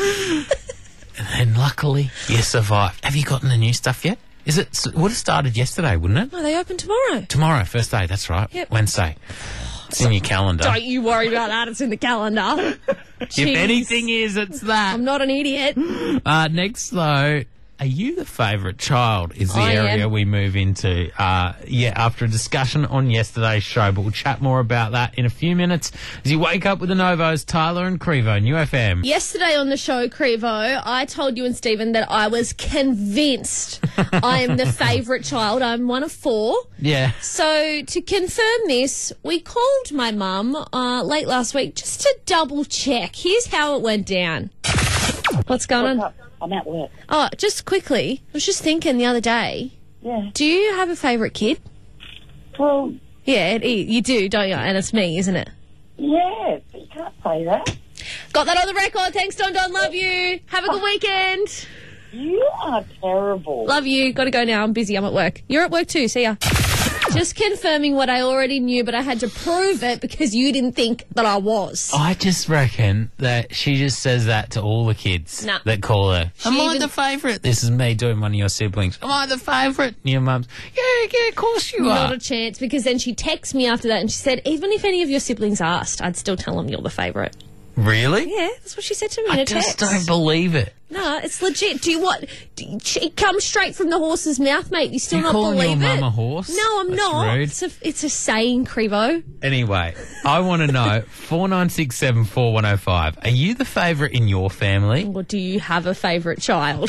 And luckily, you survived. Have you gotten the new stuff yet? Would have started yesterday, wouldn't it? No, they open tomorrow. Tomorrow, first day, that's right. Yep. Wednesday. It's in your calendar. Don't you worry about that, it's in the calendar. If anything is, it's that. I'm not an idiot. Next, though, are you the favourite child is the area we move into. After a discussion on yesterday's show, but we'll chat more about that in a few minutes as you wake up with the Novos, Tyler and Crevo, New FM. Yesterday on the show, Crevo, I told you and Stephen that I was convinced I am the favourite child. I'm one of 4. Yeah. So to confirm this, we called my mum late last week just to double check. Here's how it went down. What's going on? I'm at work. Oh, just quickly, I was just thinking the other day. Yeah. Do you have a favourite kid? Well... Yeah, you do, don't you? And it's me, isn't it? Yeah, but you can't say that. Got that on the record. Thanks, Don. Love you. Have a good weekend. You are terrible. Love you. Got to go now. I'm busy. I'm at work. You're at work too. See ya. Just confirming what I already knew, but I had to prove it because you didn't think that I was. I just reckon that she just says that to all the kids that call her. Am I the favourite? This is me doing one of your siblings. Am I the favourite? And your mum's, yeah, of course you are. Not a chance, because then she texted me after that and she said, even if any of your siblings asked, I'd still tell them you're the favourite. Really? Yeah, that's what she said to me in a text. I just don't believe it. No, it's legit. Do you what? It comes straight from the horse's mouth, mate. You still not believe it? Your mum a horse? No, I'm That's not. Rude. It's a saying, Crevo. Anyway, I want to know 4967 4105. Are you the favourite in your family? Or do you have a favourite child?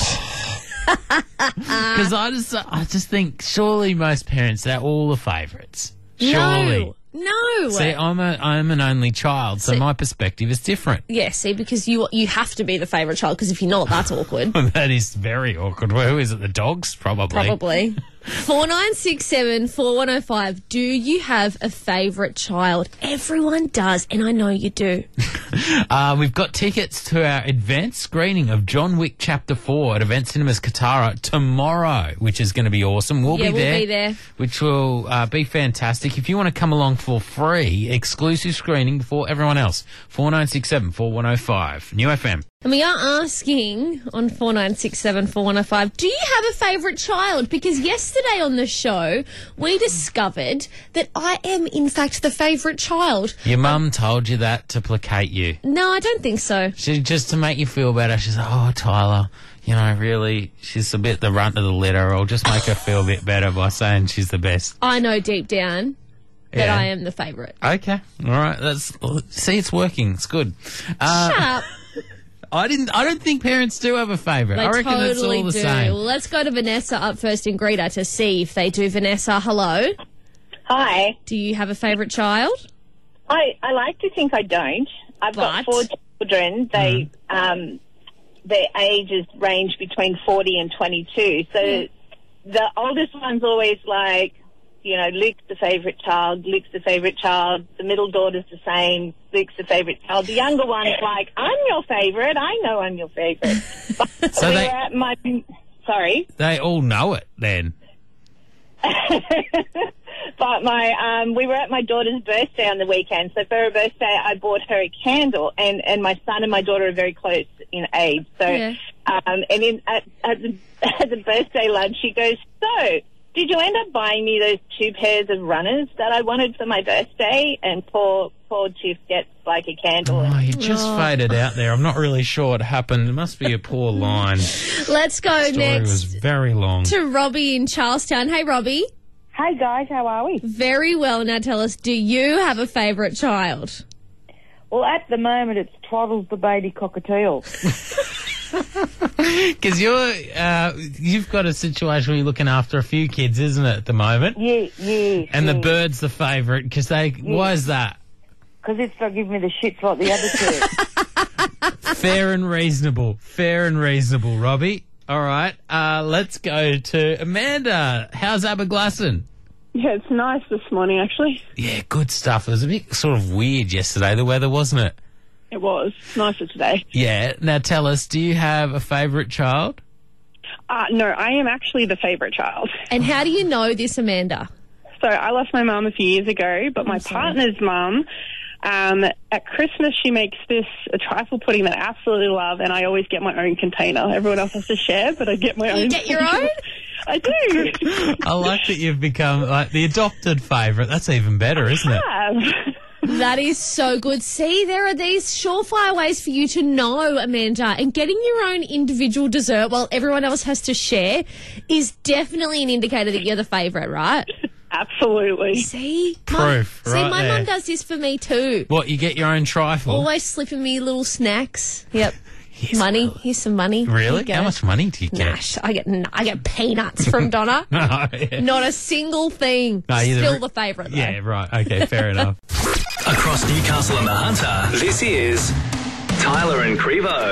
Because I just think surely most parents, they're all the favourites. Surely. No. See, I'm an only child, so my perspective is different. Yeah, see, because you have to be the favourite child, because if you're not, that's awkward. That is very awkward. Well, who is it? The dogs? Probably. 4967 4105. Do you have a favourite child? Everyone does, and I know you do. We've got tickets to our advanced screening of John Wick Chapter 4 at Event Cinemas Katara tomorrow, which is going to be awesome. We'll be there. Which will be fantastic. If you want to come along for free, exclusive screening for everyone else, 4967 4105. New FM. And we are asking on 4967 4105, do you have a favourite child? Because yesterday on the show, we discovered that I am, in fact, the favourite child. Your mum told you that to placate you. No, I don't think so. Just to make you feel better. She's like, oh, Tyler, really, she's a bit the runt of the litter. I'll just make her feel a bit better by saying she's the best. I know deep down that I am the favourite. Okay. All right. See, it's working. It's good. Shut up. I don't think parents do have a favourite. They I reckon totally it's all the do. same. Well, let's go to Vanessa up first in Greta to see if they do. Vanessa, hello. Hi. Do you have a favourite child? I like to think I don't. I've got 4 children. They their ages range between 40 and 22. So the oldest one's always like, Luke's the favourite child, Luke's the favourite child. The middle daughter's the same, Luke's the favourite child. The younger one's like, I'm your favourite. I know I'm your favourite. So Sorry? They all know it then. But we were at my daughter's birthday on the weekend. So for her birthday, I bought her a candle, and my son and my daughter are very close in age. So, at the birthday lunch, she goes, "So, did you end up buying me those 2 pairs of runners that I wanted for my birthday?" And poor Tiff gets like a candle. Oh, you just faded out there. I'm not really sure what happened. It must be a poor line. Let's go The story next was very long. to Robbie in Charlestown. Hey, Robbie. Hey guys, how are we? Very well. Now tell us, do you have a favourite child? Well, at the moment, it's Twaddles the baby cockatiel. Because you've got a situation where you're looking after a few kids, isn't it, at the moment? Yeah. And the bird's the favourite because why is that? Because it's not giving me the shits like the other 2. Fair and reasonable, Robbie. All right, let's go to Amanda. How's Aberglasslyn? Yeah, it's nice this morning, actually. Yeah, good stuff. It was a bit sort of weird yesterday, the weather, wasn't it? It was. Nicer today. Yeah. Now tell us, do you have a favourite child? No, I am actually the favourite child. And how do you know this, Amanda? So I lost my mum a few years ago, but my partner's mum, at Christmas she makes a trifle pudding that I absolutely love, and I always get my own container. Everyone else has to share, but I get my own. You get your own? I do. I like that you've become like the adopted favourite. That's even better, isn't it? That is so good. See, there are these surefire ways for you to know, Amanda, and getting your own individual dessert while everyone else has to share is definitely an indicator that you're the favourite, right? Absolutely. See? Proof, See, right my there. mum does this for me too. What, you get your own trifle? Always slipping me little snacks. Yep. Money. Here's some money. Really? Here you How go. much money do you get? Nash. I get peanuts from Donna. No, yeah. Not a single thing. No, you're Still the favourite, though. Yeah, right. Okay, fair enough. Across Newcastle and the Hunter, this is Tyler and Crevo.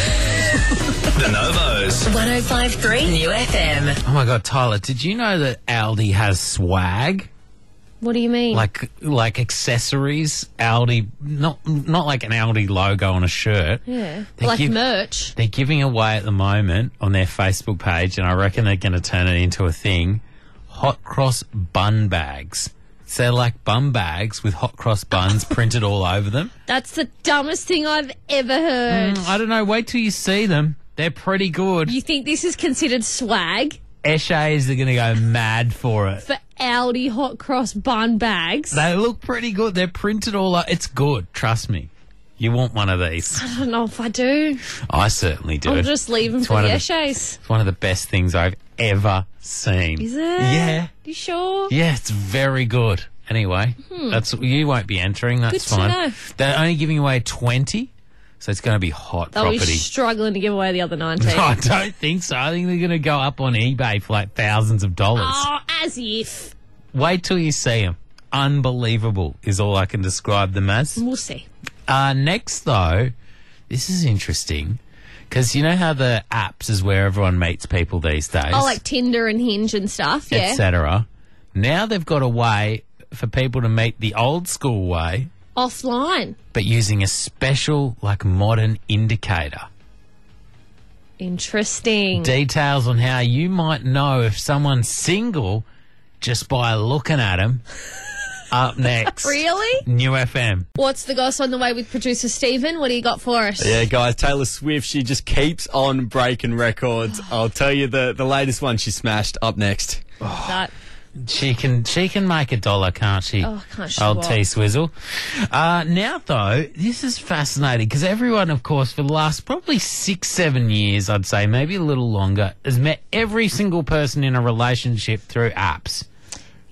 The Novos. 105.3 New FM. Oh my God, Tyler, did you know that Aldi has swag? What do you mean? Like accessories? Aldi, not like an Aldi logo on a shirt. Yeah. They Like merch. They're giving away at the moment on their Facebook page, and I reckon they're going to turn it into a thing, hot cross bun bags. So they're like bum bags with hot cross buns printed all over them. That's the dumbest thing I've ever heard. I don't know. Wait till you see them. They're pretty good. You think this is considered swag? Eshays are going to go mad for it. For Aldi hot cross bun bags? They look pretty good. They're printed all over. It's good. Trust me. You want one of these. I don't know if I do. I certainly do. I'll just leave them It's for one the of Eshays. It's one of the best things I've ever seen. Is it? Yeah. You sure? Yeah, it's very good. Anyway, you won't be entering. That's Good to fine. know. They're only giving away 20, so it's going to be hot They'll be property. struggling to give away the other 19. No, I don't think so. I think they're going to go up on eBay for like thousands of dollars. Oh, as if. Wait till you see them. Unbelievable is all I can describe them as. We'll see. Next, though, this is interesting because you know how the apps is where everyone meets people these days. Oh, like Tinder and Hinge and stuff, yeah. etc. Now they've got a way for people to meet the old school way, Offline. but using a special, like, modern indicator. Interesting. Details on how you might know if someone's single just by looking at them. Up next. Really? New FM. What's the goss on the way with producer Stephen? What do you got for us? Yeah, guys, Taylor Swift, she just keeps on breaking records. I'll tell you the latest one she smashed up next. That. She can make $1, can't she? Oh, can't she Old what? T-Swizzle. Now, though, this is fascinating because everyone, of course, for the last probably 6-7 years, I'd say, maybe a little longer, has met every single person in a relationship through apps.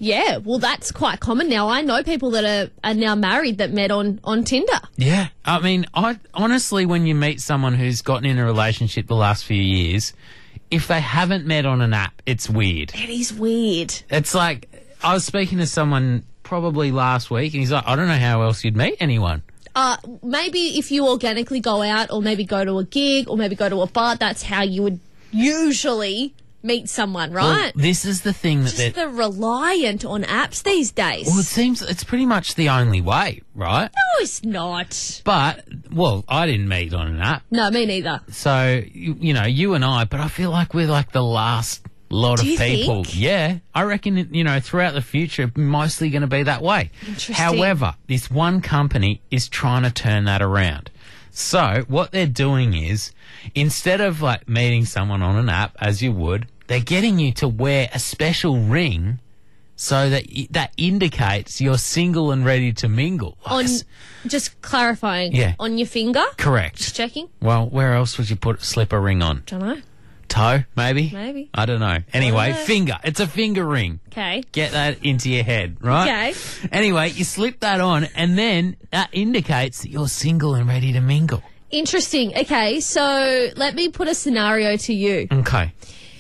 Yeah, well, that's quite common now. I know people that are now married that met on Tinder. Yeah. I mean, I honestly, when you meet someone who's gotten in a relationship the last few years, if they haven't met on an app, it's weird. It is weird. It's like, I was speaking to someone probably last week, and he's like, I don't know how else you'd meet anyone. Maybe if you organically go out or maybe go to a gig or maybe go to a bar, that's how you would usually meet someone, right? Well, this is the thing that Just they're reliant on apps these days. Well, it seems it's pretty much the only way, right? No, it's not. But, well, I didn't meet on an app. No, me neither. So, you know, you and I, but I feel like we're like the last lot Do of you people. think? Yeah. I reckon, you know, throughout the future, mostly going to be that way. Interesting. However, this one company is trying to turn that around. So, what they're doing is, instead of like meeting someone on an app as you would, they're getting you to wear a special ring so that that indicates you're single and ready to mingle. Just clarifying. Yeah. On your finger? Correct. Just checking. Well, where else would you slip a ring on? Don't know. Toe, maybe? Maybe. I don't know. Anyway, know. finger. It's a finger ring. Okay. Get that into your head, right? Okay. Anyway, you slip that on, and then that indicates that you're single and ready to mingle. Interesting. Okay, so let me put a scenario to you. Okay.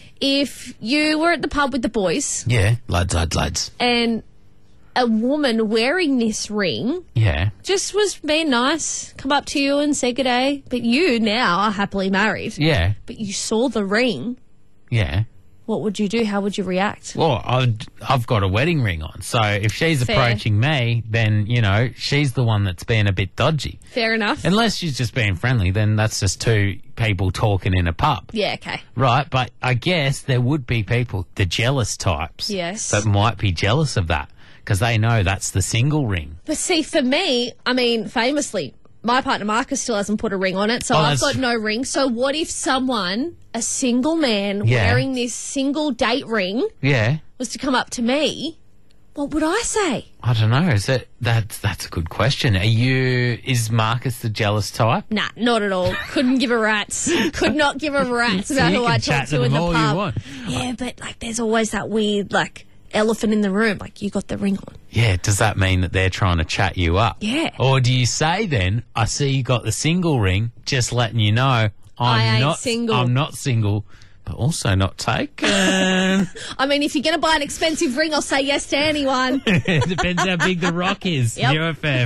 If you were at the pub with the boys Yeah, lads. and a woman wearing this ring Yeah. just was being nice, come up to you and say good day, but you now are happily married. Yeah. But you saw the ring, Yeah. what would you do? How would you react? Well, I've got a wedding ring on, so if she's Fair. approaching me, then, you know, she's the one that's being a bit dodgy. Fair enough. Unless she's just being friendly, then that's just two people talking in a pub. Yeah, okay. Right, but I guess there would be people, the jealous types, Yes. that might be jealous of that because they know that's the single ring. But see, for me, I mean, famously, my partner Marcus still hasn't put a ring on it, so Oh, I've that's- got no ring. So what if someone, a single man, Yeah. wearing this single date ring Yeah. was to come up to me? What would I say? I don't know. That's a good question. Is Marcus the jealous type? Nah, not at all. Couldn't give a rat's. Could not give a rat's So about you who can I chat talk to to in them the all you pub. want. Yeah, but like, there's always that weird like elephant in the room. Like, you got the ring on. Yeah, does that mean that they're trying to chat you up? Yeah. Or do you say then, I see you got the single ring, just letting you know I ain't single. I'm not single, but also not taken. I mean, if you're going to buy an expensive ring, I'll say yes to anyone. It depends how big the rock is. Yep. UFM.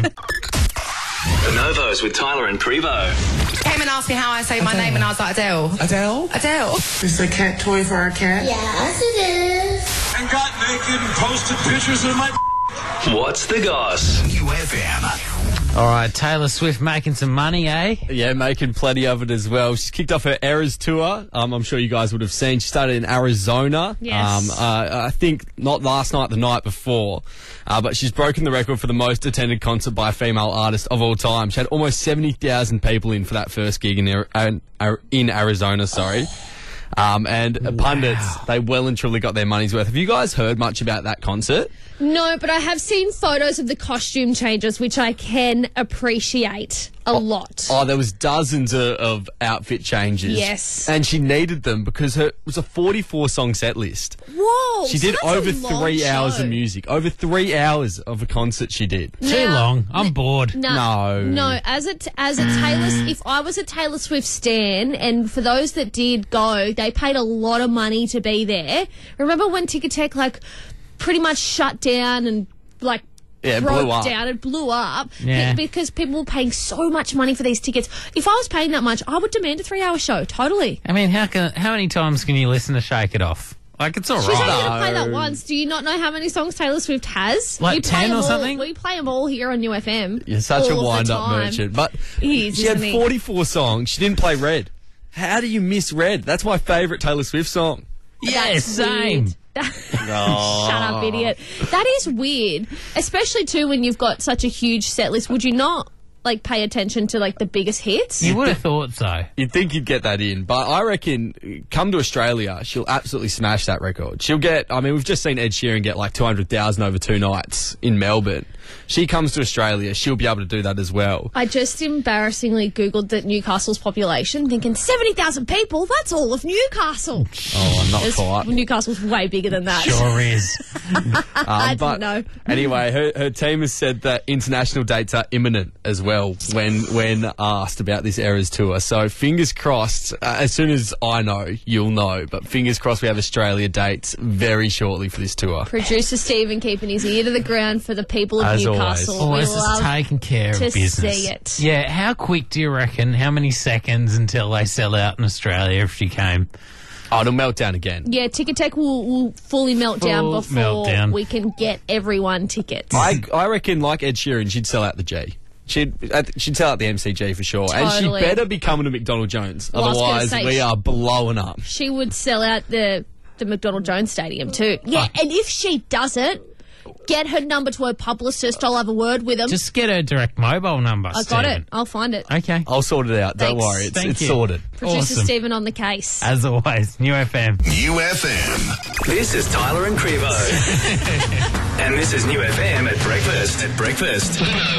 The Novos with Tyler and Prevo. Came and asked me how I say my name, and I was like, Adele. Adele? Adele. Is the cat toy for our cat? Yes, it is. And got naked and posted pictures of my... What's the goss? UFM. All right, Taylor Swift making some money, eh? Yeah, making plenty of it as well. She's kicked off her Eras tour. I'm sure you guys would have seen. She started in Arizona. Yes. I think not last night, the night before. But she's broken the record for the most attended concert by a female artist of all time. She had almost 70,000 people in for that first gig in Arizona, sorry. And pundits, they well and truly got their money's worth. Have you guys heard much about that concert? No, but I have seen photos of the costume changes, which I can appreciate a lot. Oh, there was dozens of outfit changes. Yes. And she needed them because it was a 44-song set list. Whoa! She so did that's over a long 3 hours show. of music. Over 3 hours of a concert she did. Too long. I'm bored. No. As a Taylor, if I was a Taylor Swift stan, and for those that did go, they paid a lot of money to be there. Remember when Ticketek pretty much shut down and Yeah, it broke blew up. down? It blew up Yeah. because people were paying so much money for these tickets. If I was paying that much, I would demand a 3-hour show. Totally. I mean, how many times can you listen to Shake It Off? Like, it's all She's only right. going to play that once. Do you not know how many songs Taylor Swift has? Like We play 10 or them all- something? We play them all here on UFM. You're such a all of the wind-up time. merchant. But He is, she had isn't he? 44 songs. She didn't play Red. How do you miss Red? That's my favourite Taylor Swift song. Yeah, That's same. weird. Shut up, idiot. That is weird, especially too when you've got such a huge set list. Would you not like pay attention to like the biggest hits. You would have thought so. You'd think you'd get that in, but I reckon come to Australia, she'll absolutely smash that record. She'll get, I mean, we've just seen Ed Sheeran get like 200,000 over 2 nights in Melbourne. She comes to Australia, she'll be able to do that as well. I just embarrassingly Googled that Newcastle's population, thinking 70,000 people, that's all of Newcastle. Oh, not quite. Newcastle's way bigger than that. Sure is. I didn't know. Anyway, her team has said that international dates are imminent as well when asked about this Eras tour. So fingers crossed, as soon as I know, you'll know. But fingers crossed we have Australia dates very shortly for this tour. Producer Stephen keeping his ear to the ground for the people of Newcastle. Always we love taking care of to business. see it. Yeah, how quick do you reckon? How many seconds until they sell out in Australia if she came? Oh, it'll melt down again. Yeah, Ticketek will fully melt down before we can get everyone tickets. I reckon, like Ed Sheeran, she'd sell out the G. She'd sell out the MCG for sure. Totally. And she'd better be coming to McDonald Jones. Well, otherwise, we are blowing up. She would sell out the McDonald Jones Stadium too. Yeah, and if she doesn't, get her number to her publicist. I'll have a word with him. Just get her direct mobile number, I got it. I'll find it. Okay. I'll sort it out. Don't Thanks. worry. Thank It's you. sorted. Producer Stephen on the case. As always, New FM. New FM. This is Tyler and Crevo. And this is New FM at breakfast.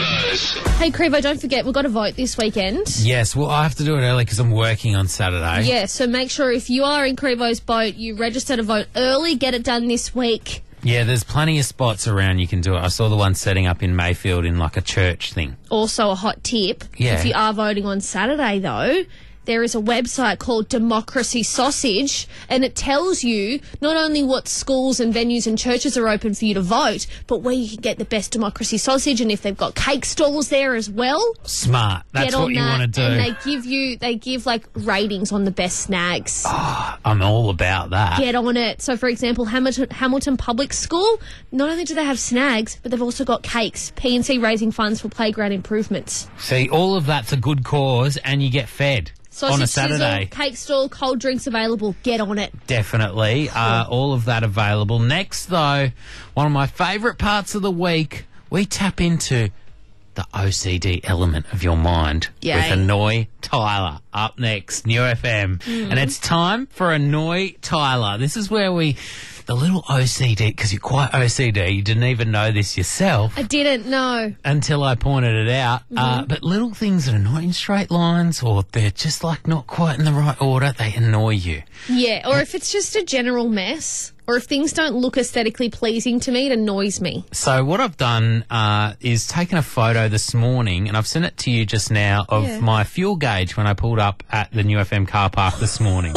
Hey, Crevo, don't forget, we've got to vote this weekend. Yes, well, I have to do it early because I'm working on Saturday. Yeah, so make sure if you are in Crevo's boat, you register to vote early, get it done this week. Yeah, there's plenty of spots around you can do it. I saw the one setting up in Mayfield in like a church thing. Also, a hot tip, Yeah. if you are voting on Saturday, though, there is a website called Democracy Sausage, and it tells you not only what schools and venues and churches are open for you to vote, but where you can get the best democracy sausage, and if they've got cake stalls there as well. Smart. That's get on what you that, want to do. And they give like ratings on the best snags. I'm all about that. Get on it. So, for example, Hamilton Public School, not only do they have snags, but they've also got cakes. PNC raising funds for playground improvements. See, all of that's a good cause, and you get fed on a Saturday. Sizzle, cake stall, cold drinks available. Get on it. Definitely. All of that available. Next, though, one of my favourite parts of the week, we tap into the OCD element of your mind Yay. with Annoy Tyler. Up next, New FM. And it's time for Annoy Tyler. This is where the little OCD, because you're quite OCD, you didn't even know this yourself I didn't know. until I pointed it out. But little things that are not in straight lines, or they're just like not quite in the right order, they annoy you. Yeah, or if it's just a general mess, or if things don't look aesthetically pleasing to me, it annoys me. So what I've done is taken a photo this morning, and I've sent it to you just now, of my fuel gauge when I pulled up at the New FM car park this morning.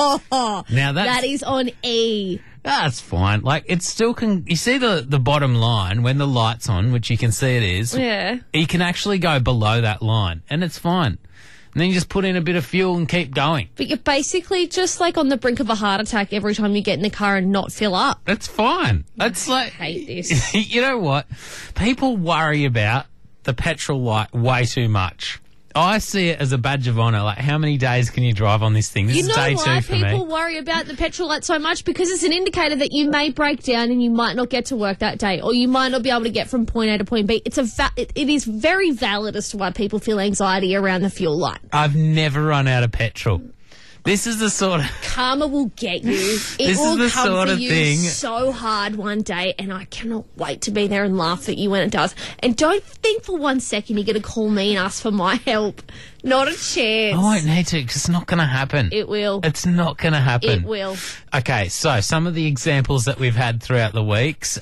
Now That is on E. That's fine. Like, it still can... You see the bottom line when the light's on, which you can see it is? Yeah. You can actually go below that line, and it's fine. And then you just put in a bit of fuel and keep going. But you're basically just like on the brink of a heart attack every time you get in the car and not fill up. That's fine. That's like... I hate this. You know what? People worry about the petrol light way too much. I see it as a badge of honour. Like, how many days can you drive on this thing? This You is know day why 2 for me. people worry about the petrol light so much? Because it's an indicator that you may break down and you might not get to work that day, or you might not be able to get from point A to point B. It is very valid as to why people feel anxiety around the fuel light. I've never run out of petrol. This is the sort of... Karma will get you. It This will is the come sort for of you thing- so hard one day, and I cannot wait to be there and laugh at you when it does. And don't think for 1 second you're going to call me and ask for my help. Not a chance. I won't need to, because it's not going to happen. It will. It's not going to happen. It will. Okay, so some of the examples that we've had throughout the weeks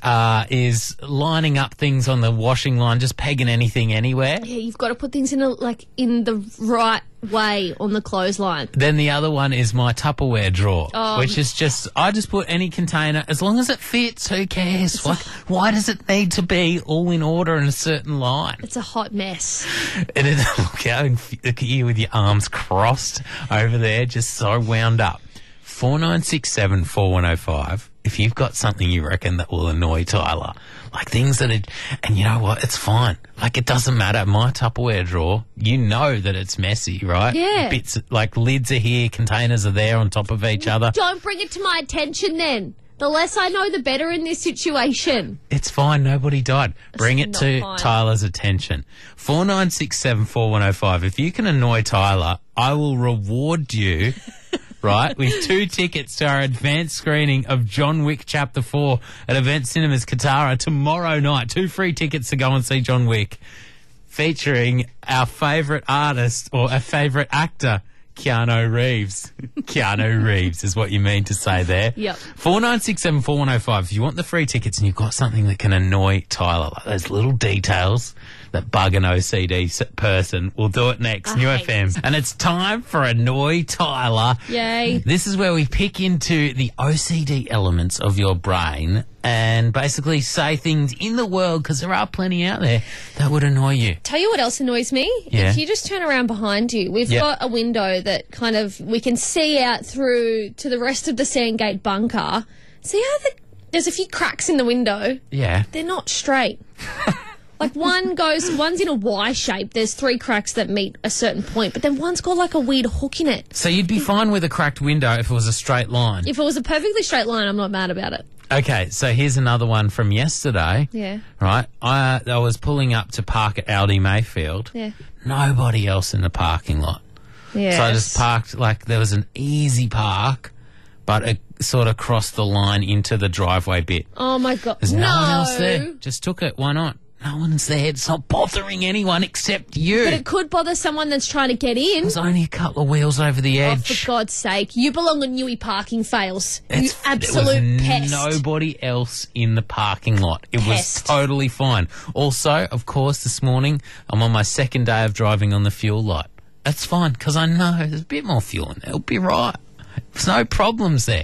is lining up things on the washing line, just pegging anything anywhere. Yeah, you've got to put things in the right way on the clothesline. Then the other one is my Tupperware drawer, Oh. which is just, I just put any container, as long as it fits, who cares? Why does it need to be all in order in a certain line? It's a hot mess. And then look at you with your arms crossed over there, just so wound up. 4967 4105. If you've got something you reckon that will annoy Tyler, like things that and you know what, it's fine. Like, it doesn't matter. My Tupperware drawer, you know that it's messy, right? Yeah. Bits, like lids are here, containers are there on top of each other. Don't bring it to my attention then. The less I know, the better in this situation. It's fine. Nobody died. Bring it not to fine. Tyler's attention. 49674105. If you can annoy Tyler, I will reward you, right, with 2 tickets to our advanced screening of John Wick Chapter 4 at Event Cinemas Katara tomorrow night. 2 free tickets to go and see John Wick, featuring our favourite artist or a favourite actor, Keanu Reeves. Keanu Reeves is what you mean to say there. Yep. 49674105. If you want the free tickets and you've got something that can annoy Tyler, like those little details that bug an OCD person, we'll do it next. New FM. And it's time for Annoy Tyler. Yay. This is where we pick into the OCD elements of your brain and basically say things in the world, because there are plenty out there that would annoy you. Tell you what else annoys me? Yeah. If you just turn around behind you, we've Yep. got a window that kind of we can see out through to the rest of the Sandgate bunker. See how there's a few cracks in the window? Yeah. They're not straight. Like one's in a Y shape. There's 3 cracks that meet a certain point, but then one's got like a weird hook in it. So you'd be fine with a cracked window if it was a straight line. If it was a perfectly straight line, I'm not mad about it. Okay, so here's another one from yesterday. Yeah. Right, I was pulling up to park at Aldi Mayfield. Yeah. Nobody else in the parking lot. Yeah. So I just parked, like, there was an easy park, but it sort of crossed the line into the driveway bit. Oh my God. There's no one else there. Just took it. Why not? No one's there. It's not bothering anyone except you. But it could bother someone that's trying to get in. There's only a couple of wheels over the Oh, edge. for God's sake. You belong on Newey parking fails. You There was absolute pest. nobody else in the parking lot. It was Pest. totally fine. Also, of course, this morning, I'm on my second day of driving on the fuel light. That's fine, because I know there's a bit more fuel in there. It'll be right. There's no problems there.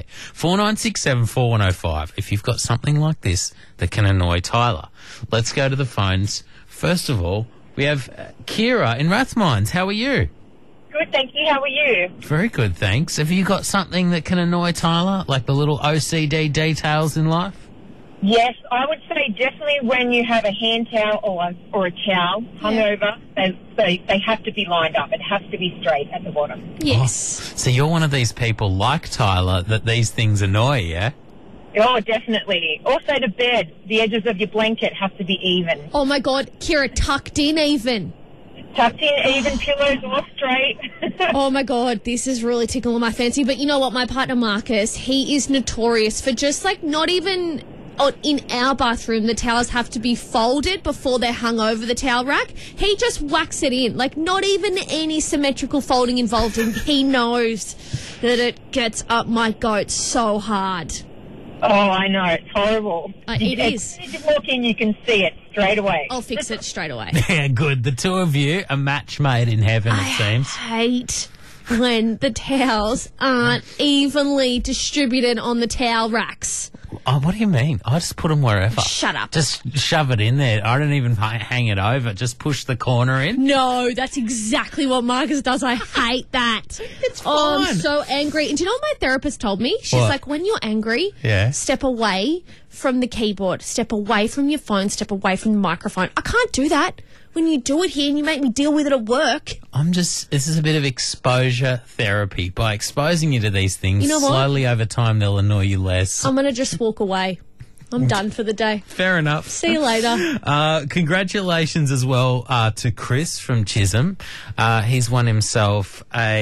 49674105. If you've got something like this that can annoy Tyler. Let's go to the phones. First of all, we have Kira in Rathmines. How are you? Good, thank you. How are you? Very good, thanks. Have you got something that can annoy Tyler, like the little OCD details in life? Yes, I would say definitely when you have a hand towel or a towel hung over, they have to be lined up. It has to be straight at the bottom. Yes. So you're one of these people like Tyler that these things annoy, yeah? Oh, definitely. Also the bed, the edges of your blanket have to be even. Oh my God, Kira, tucked in even. Tucked in even, pillows all straight. Oh my God, this is really tickling my fancy. But you know what, my partner Marcus, he is notorious for just like not even... in our bathroom, the towels have to be folded before they're hung over the towel rack. He just whacks it in, like not even any symmetrical folding involved, and he knows that it gets up my goat so hard. Oh, I know, it's horrible. It is. As you walk in, you can see it straight away. I'll fix it straight away. Yeah, good. The two of you, a match made in heaven, it seems. Hate when the towels aren't evenly distributed on the towel racks. Oh, what do you mean? I just put them wherever. Shut up. Just shove it in there. I don't even hang it over. Just push the corner in. No, that's exactly what Marcus does. I hate that. It's Oh, I'm fine. so angry. And do you know what my therapist told me? She's What? like, when you're angry, Yeah. step away from the keyboard, step away from your phone, step away from the microphone. I can't do that. When you do it here and you make me deal with it at work. This is a bit of exposure therapy. By exposing you to these things, You know what? slowly over time they'll annoy you less. I'm going to just walk away. I'm done for the day. Fair enough. See you later. Congratulations as well to Chris from Chisholm. He's won himself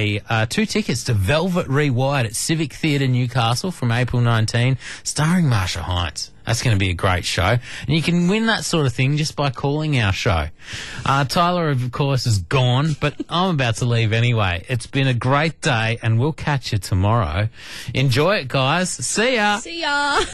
2 tickets to Velvet Rewired at Civic Theatre Newcastle from April 19, starring Marsha Hines. That's going to be a great show. And you can win that sort of thing just by calling our show. Tyler, of course, is gone, but I'm about to leave anyway. It's been a great day, and we'll catch you tomorrow. Enjoy it, guys. See ya. See ya.